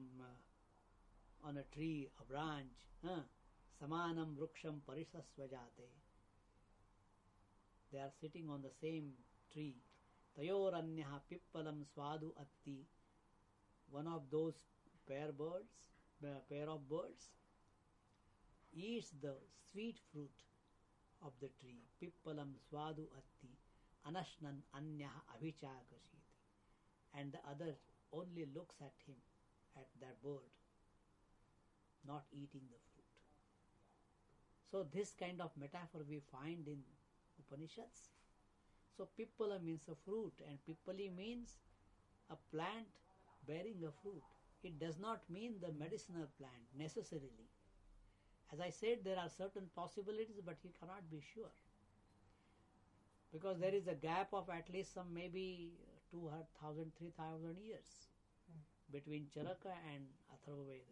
a tree, a branch, Samanam Vruksham Parisasvajate. They are sitting on the same tree. Tayoranyah Pippalam Swadu Atti. One of those pair of birds eats the sweet fruit of the tree. Pippalam Swadu Atti. Anashnan Anyah Abhichakashiti. And the other only looks at him, at that bird, not eating the fruit. So this kind of metaphor we find in Upanishads. So Pippala means a fruit, and Pippali means a plant bearing a fruit. It does not mean the medicinal plant necessarily. As I said, there are certain possibilities, but you cannot be sure, because there is a gap of at least some maybe 2,000, 3,000 years between Charaka and Atharvaveda.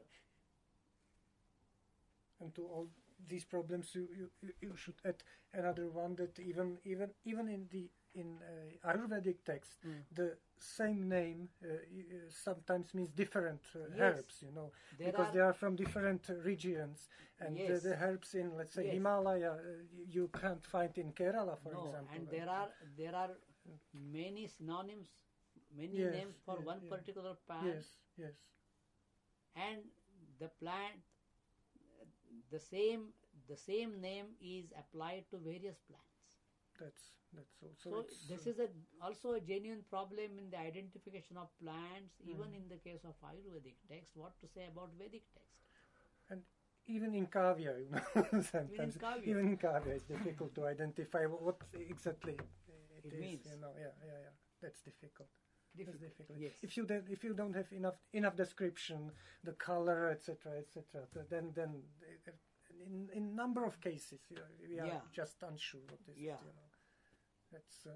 And to all these problems, you should add another one, that even in Ayurvedic text, the same name sometimes means different herbs, because they are from different regions, and Yes. the herbs in, let's say, Yes. Himalaya, you can't find in Kerala, for example. And there are many synonyms, many Yes, names for one yes. particular plant, Yes. and the plant, the same name is applied to various plants. That's also. So this is also a genuine problem in the identification of plants, even in the case of Ayurvedic text. What to say about Vedic text? And even in Kavya, you know, sometimes even in Kavya, it's difficult to identify what exactly it means. You know, yeah. That's difficult. It's difficult. Yes. If you don't have enough description, the color, etc., then in number of cases we are just unsure what is it. You know, that's.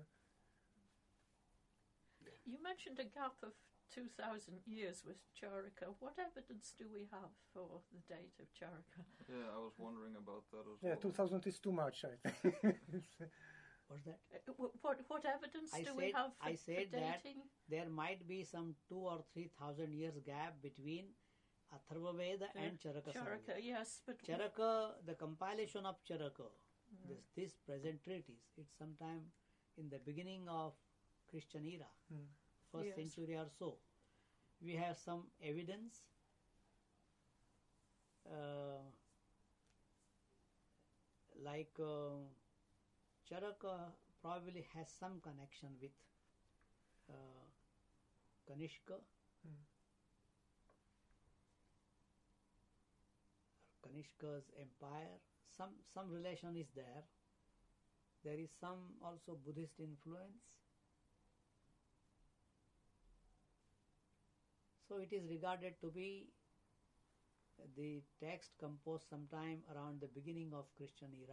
You mentioned a gap of 2,000 years with Charaka. What evidence do we have for the date of Charaka? Yeah, I was wondering about that as well. 2,000 is too much, I think. What's that? What evidence do we have for dating? That there might be some 2,000 or 3,000 years gap between Atharva Veda and Charaka. Charaka, yes, but Charaka, the compilation of Charaka, this present treatise, it's sometime in the beginning of Christian era, first century or so. We have some evidence. Charaka probably has some connection with Kanishka. Kanishka's empire. Some relation is there. There is some also Buddhist influence. So it is regarded to be the text composed sometime around the beginning of Christian era.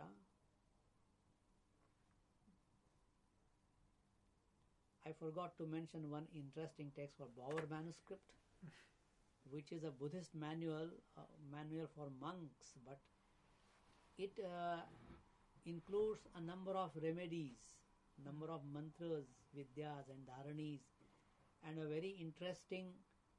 I forgot to mention one interesting text called Bauer manuscript, which is a Buddhist manual for monks, but it includes a number of remedies, number of mantras, vidyas and dharanis, and a very interesting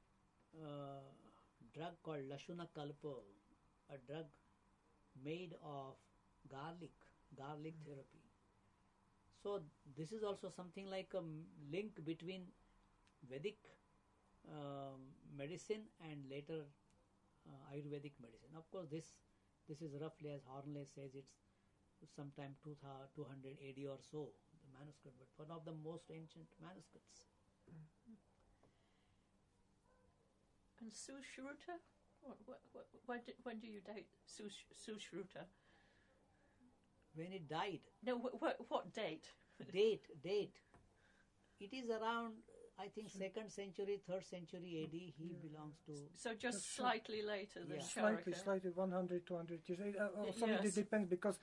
drug called Lashuna Kalpa, a drug made of garlic therapy. So this is also something like a link between Vedic medicine and later Ayurvedic medicine. Of course, this is roughly, as Hornley says, it's sometime 200 AD or so, the manuscript, but one of the most ancient manuscripts. And Sushruta? When do you date Sushruta? When it died. No, what date? Date. It is around, I think, 2nd century, 3rd century AD. He belongs to... So just slightly later than Charaka. Slightly, 100, 200 years. Also, it depends because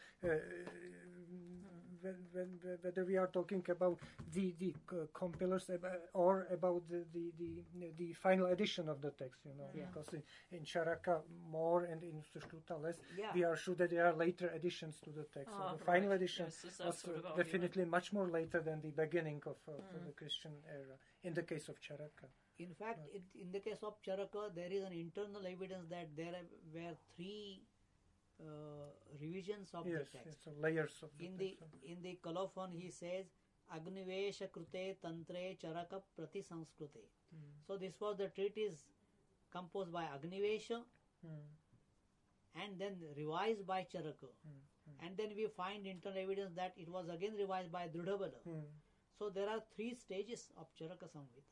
whether we are talking about the compilers or about the final edition of the text, you know, because in Charaka more and in Sushruta less, we are sure that there are later additions to the text. So the final edition was definitely much more later than the beginning of the Christian era, in the case of Charaka. In fact, in the case of Charaka, there is an internal evidence that there were 3 revisions of the text. Yes, so layers of the text. In the colophon, he says, Agnivesha Krute Tantre Charaka Prati Sanskrute. So this was the treatise composed by Agnivesha and then revised by Charaka. And then we find internal evidence that it was again revised by Drudhabala. So there are 3 stages of Charaka Samhita.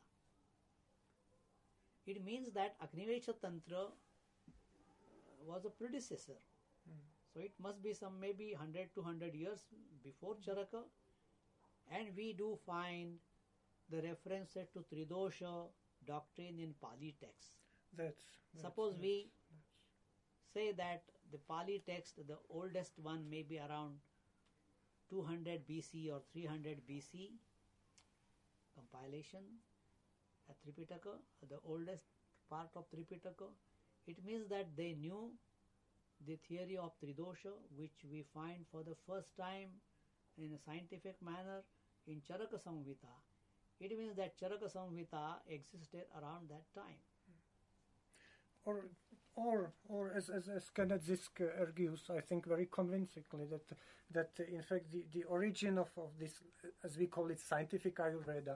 It means that Agnivesha Tantra was a predecessor. So it must be some maybe 100 to 100 years before Charaka. And we do find the references to Tridosha doctrine in Pali texts. Suppose we say that the Pali text, the oldest one may be around 200 BC or 300 BC compilation at Tripitaka, the oldest part of Tripitaka. It means that they knew the theory of Tridosha, which we find for the first time in a scientific manner in Charaka Samhita. It means that Charaka Samhita existed around that time. Or as Kenneth Zisk argues, I think very convincingly, that in fact the origin of this, as we call it, scientific Ayurveda,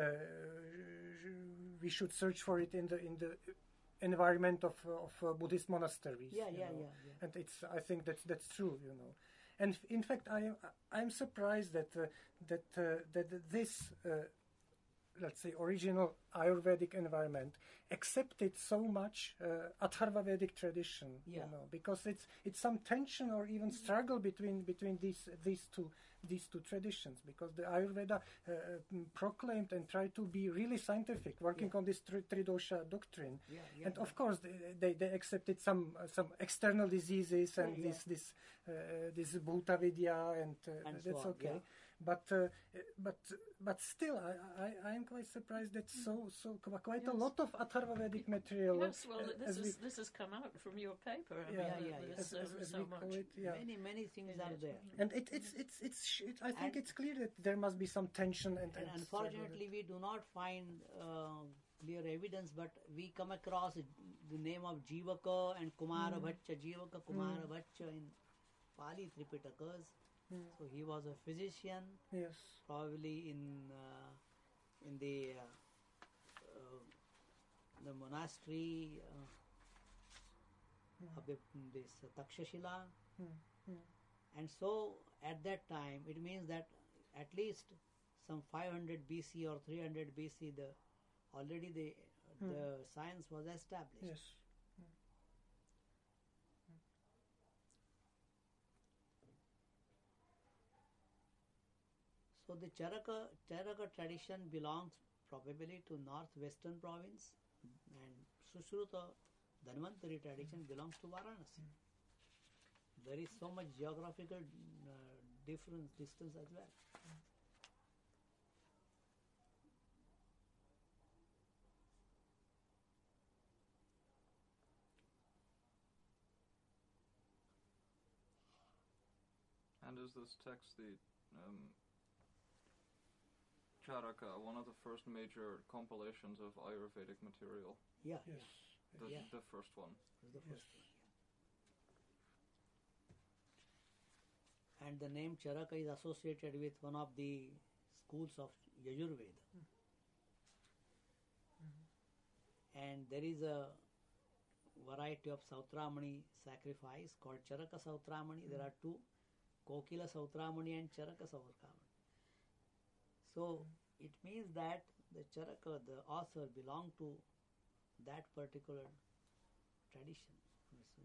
we should search for it in the environment of Buddhist monasteries. Yeah. And I think that's true, you know. And in fact, I'm surprised that this let's say original Ayurvedic environment accepted so much Atharva Vedic tradition, Yeah. because it's some tension or even struggle between these two traditions, because the Ayurveda proclaimed and tried to be really scientific, working on this Tridosha doctrine, and of course they accepted some external diseases and this Bhuta Vidya and that's so on, okay. But still, I am quite surprised that quite a lot of Atharva Vedic material. Yes, well, this has come out from your paper. I mean, there's as so we much. call it, yeah. Many things are there. And I think it's clear that there must be some tension and unfortunately we do not find clear evidence, but we come across the name of Jivaka and Kumara Bhacha, Jivaka Kumara Bhacha in Pali Tripitakas. So he was a physician, yes, probably in the monastery of this Takshashila. And so at that time it means that at least some 500 BC or 300 BC already the science was established. Yes. So the Charaka tradition belongs probably to northwestern province, and Sushruta Dhanvantari tradition belongs to Varanasi. There is so much geographical distance as well. And is this text the Charaka, one of the first major compilations of Ayurvedic material? Yeah. Yes. The first one. The first one. And the name Charaka is associated with one of the schools of Yajurveda. And there is a variety of Sautramani sacrifice called Charaka Sautramani. There are two, Kokila Sautramani and Charaka Sautramani. So it means that the Charaka, the author, belonged to that particular tradition. So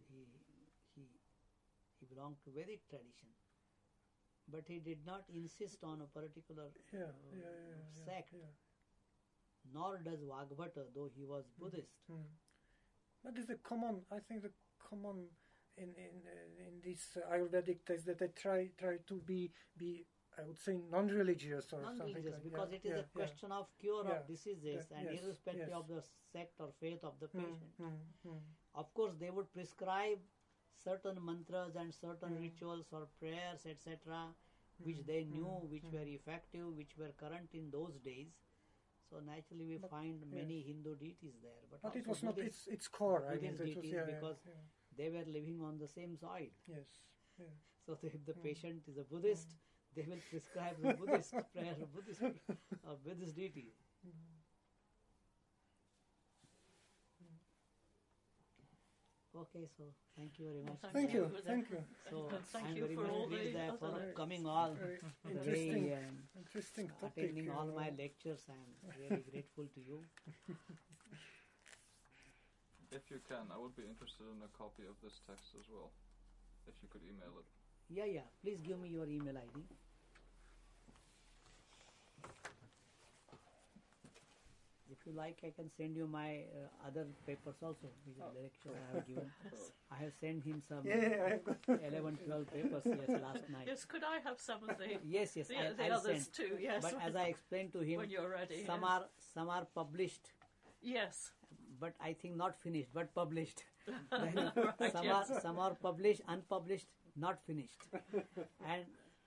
he belonged to Vedic tradition, but he did not insist on a particular sect. Nor does Vagbhata, though he was Buddhist. But it's I think the common in these Ayurvedic texts that they try to be I would say non-religious or something like because it is a question of cure of diseases and yes, irrespective of the sect or faith of the patient. Of course, they would prescribe certain mantras and certain rituals or prayers, etc., which they knew, which were effective, which were current in those days. So naturally, we find many Hindu deities there, but it was not its core. I mean, Buddhist it was, deities because they were living on the same soil. Yes. Yeah. So if the patient is a Buddhist, they will prescribe the Buddhist prayer, Buddhist deity. Okay, so thank you very much. Thank you. So thank I'm you very for much all pleased the for other coming all Interesting, way and interesting topic. attending all my lectures. I'm really grateful to you. If you can, I would be interested in a copy of this text as well. If you could email it. Yeah. Please give me your email ID. If you like, I can send you my other papers also, which is the lecture I have given. I have sent him some 11, 12 papers last night. Yes, could I have some of the Yes, the I'll others send. too? Yes, But as I explained to him, when you're ready. some are published, Yes. but I think not finished, but published. Right, some yes. are published, unpublished, not finished. And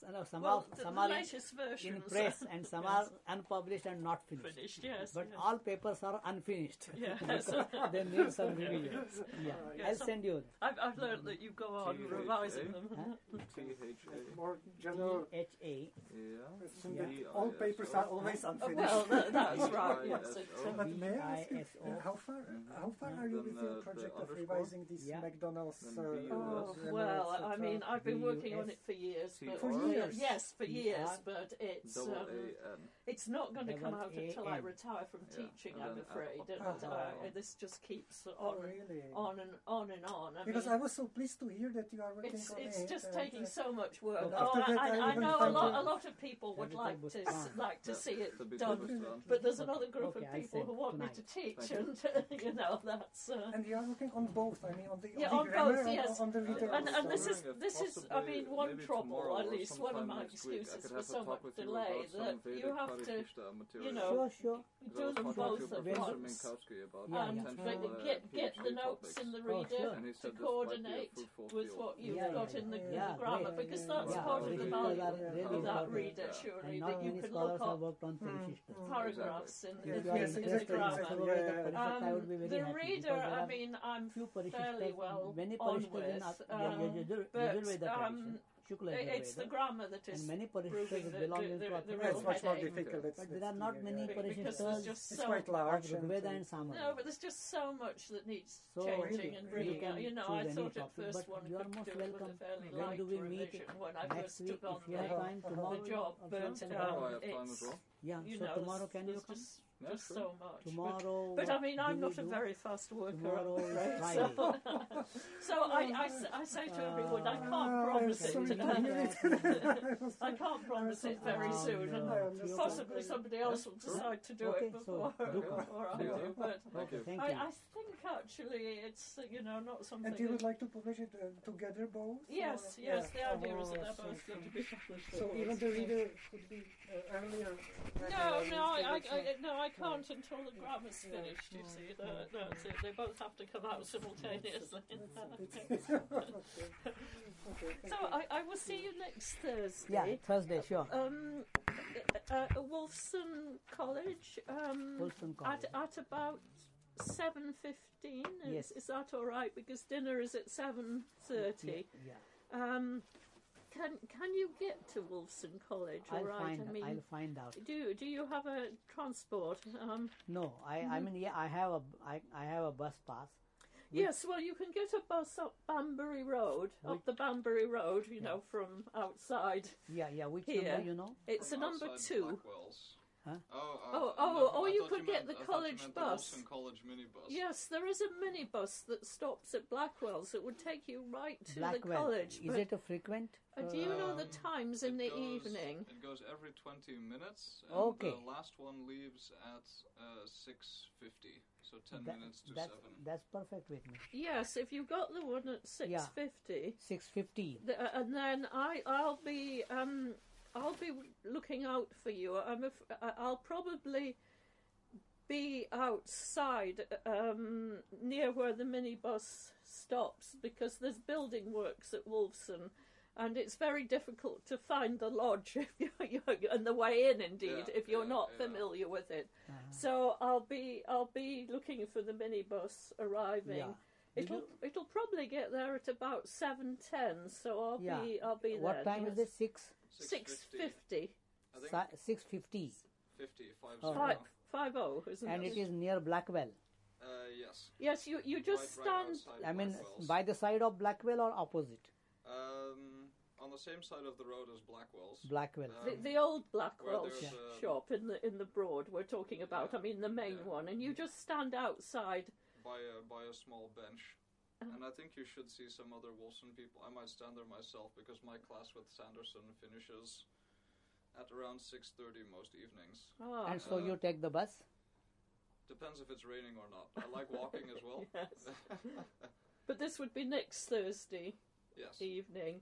some Well, are the some are latest versions in press and some yes. are unpublished and not finished. Finished, yes. But yes. all papers are unfinished. Yes. They need some revision. Yeah, Yeah, I'll some- send you. I've learned that you go on THA? revising them. Huh? THA. More general. THA. Yeah. Assume Yeah. that all papers are always unfinished. Well, that's right. Yes, VISO. But may I ask you, VISO. how far are you Then, with your the project of underscore? revising these Yeah. McDonald's? Then VUS. well, I etc.? mean, I've been working on VUS. it for years. But For years? Yes, for years. VR. But Double AN. it's not going to come out until I AAN. retire from Yeah, teaching, and I'm then afraid. And Uh-huh. this just keeps Oh, really? on and on and on. I Because mean, I was so pleased to hear that you are working it's on it. just and, taking so much work. And Oh, after that, I I even know a find lot. it- A lot of people would Everything like was to fine. see it To be done. published. But there's another group Okay, of I people send who want me to tonight. teach, Thank and you know that's. And you are working on both. I mean, on the, Yeah, on on the grammar both, and yes. on the reader. And also. this is Wondering if this is I possibly mean one maybe trouble tomorrow at or least one of sometime my next week I excuses could for have a so talk much with you delay about some that Vedic you have to Parikshita material. know, Sure. do them both at Professor once. Minkowski about Yeah, And yeah. potential get PhD the notes topics. in the Oh, reader sure. And he to said this might be a coordinate fruitful with field. what you've Yeah, got yeah, in the, yeah, grammar, great. because Yeah, that's yeah. part of the Rishtas value are really of that important. reader, Yeah. surely, And that not you many can scholars look have up worked on Parishtas. paragraphs in If the, you are Yes, in the interested in grammar. such a Yeah, way yeah, that yeah. Parishtas, I would be very The happy. reader, because there I are mean, I'm few fairly Parishtas, well many on Parishtas with, in Yajurveda but, tradition, Shukla it's the Yajurveda, grammar that is and many proving Parishtas the, belong the, into the, our the Yeah, real it's much more headache. difficult. But there are not many Because there's Parishtas just It's so quite of large. and, Rigveda and Samaveda. No, but there's just so much that needs So changing and you reading. can You know, choose I any thought at topic, first but one you are could most do it with a welcome. fairly When light do we meet? revision when I Next first week, took on if you have time, tomorrow. the job. or But something. Oh, I have time as it's, well. Yeah, you so know, tomorrow can you there's come? Yeah, just sure. so much. Tomorrow. But I mean, what I'm do not we a do? very fast worker. Tomorrow I'm is afraid. Friday. So I say to everyone, I can't promise sorry it. to hear it. I can't promise it very Oh, soon, no. and I understand. possibly somebody else will decide to do Okay, it so before, do come. before I Yeah. do. But Thank Okay, you. thank I you. think actually it's not something. And you would that- like to publish it together both? Yes, or- yes. Yeah. The idea is that Oh, they're so- both going to be published. So at even once. the reader could be earlier. No, I can't until the grammar's finished. You see, that's it. They both have to come out simultaneously. So I will see you next Thursday. Yeah, Thursday, sure. Wolfson College. Wolfson College. At about 7:15. Yes. Is that all right? Because dinner is at 7:30. Yeah. Can you get to Wolfson College? All right. I'll find out. Do you have a transport? No, I mean, yeah, I have a bus pass. Yes, well, you can get a bus up Banbury Road, up the Banbury Road, you know, from outside. Yeah, which Here. number you know? It's a number Outside 2. Blackwell's. Huh? Or you could get the college The bus. Wilson College minibus. Yes, there is a minibus that stops at Blackwell's. It would take you right to the Blackwell. college. Is but it a frequent? do you know the Um, times in the evening? It goes every 20 minutes. And Okay. The last one leaves at 6:50, so 10 That- minutes to that's 7. that's perfect with me. Yes, if you got the one at 6:50. 6:15. And then I'll be looking out for you. I'll probably be outside near where the minibus stops because there's building works at Wolfson, and it's very difficult to find the lodge if you're and the way in. Indeed, Yeah, if you're yeah, not yeah. familiar with it. Uh-huh. So I'll be looking for the minibus arriving. Yeah. Did It'll probably get there at about 7:10. So I'll be there. What time is yes. it? 6? 6:50. I think 6:50. 50, 50. Oh. 50, isn't And it? it is near Blackwell. Yes. Yes, you just Right stand. outside I mean, Blackwell's. by the side of Blackwell or opposite? On the same side of the road as Blackwell's. Blackwell. The old Blackwell Where there's a- shop in the Broad we're talking about. Yeah, I mean the main yeah. one, and you just stand outside. By a small bench. And I think you should see some other Wolfson people. I might stand there myself because my class with Sanderson finishes at around 6:30 most evenings. Ah, And so you take the bus? Depends if it's raining or not. I like walking as well. yes. But this would be next Thursday Yes. evening.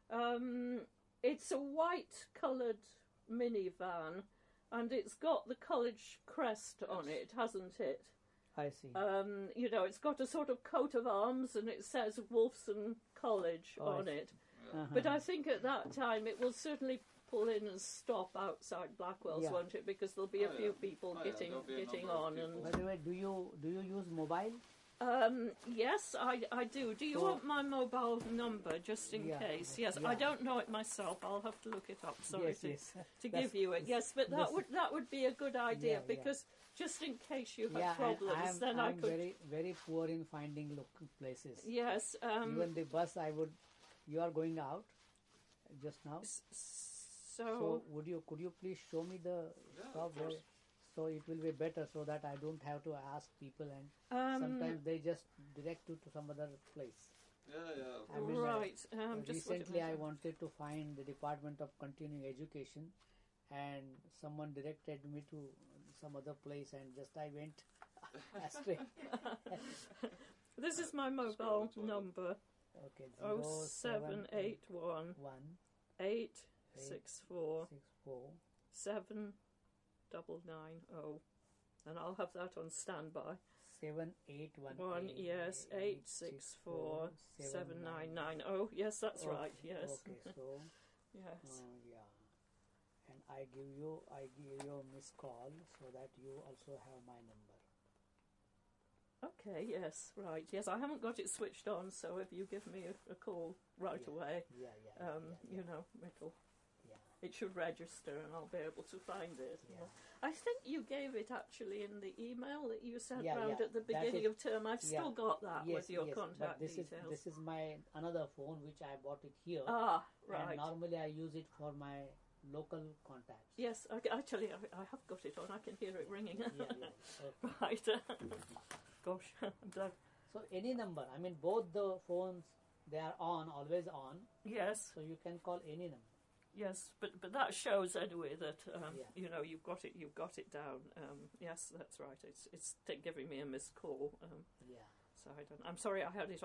It's a white-coloured minivan, and it's got the college crest on Yes. it, hasn't it? I see. It's got a sort of coat of arms, and it says Wolfson College Oh, I on see. it. Yeah. But I think at that time it will certainly pull in and stop outside Blackwell's, Yeah. won't it? Because there'll be a Oh, few yeah. people Oh, yeah, getting there'll be a getting number of on. people. By the way, do you use mobile? Yes, I do. Do you So- want my mobile number just in Yeah, case? yeah, Yes, yeah. I don't know it myself. I'll have to look it up. Sorry Yes, to, yes. to That's- give you it. Yes, but that's- that would be a good idea Yeah, yeah. because just in case you have Yeah, and problems, then I I'm could. very poor in finding local places. Yes. Even the bus, you are going out just now. So could you please show me the Yeah, stop of course. where, so it will be better so that I don't have to ask people, and sometimes they just direct you to some other place. Yeah. I mean, right. Just wait a recently I minute. wanted to find the Department of Continuing Education, and someone directed me to some other place, and just I went astray. This is my Just go mobile to the toilet. number. Okay, 0781 1 864 64 7990, and I'll have that on standby. 7818 Yes, 864 7990. Yes, that's right. Yes. Okay, so Yes. yeah, and I give you a missed call so that you also have my number. Okay. Yes. Right. Yes, I haven't got it switched on, so if you give me a call right Yeah. away, Yeah, you know, yeah. it should register, and I'll be able to find it. Yeah. I think you gave it actually in the email that you sent Yeah, round yeah. at the That beginning is- of term. I've still yeah. got that Yes, with your yes, contact but details. this is my another phone which I bought it here. Ah, And right. normally I use it for my local contacts. Yes, actually, I have got it on. I can hear it ringing. Yeah, yeah. Okay. Right. Gosh, I'm glad. So any number, I mean both the phones, they are on, always on, Yes, so you can call any number. yes, but that shows anyway that Yeah. you know you've got it down. Yes, that's right. It's giving me a missed call. Yeah. So I'm sorry I had it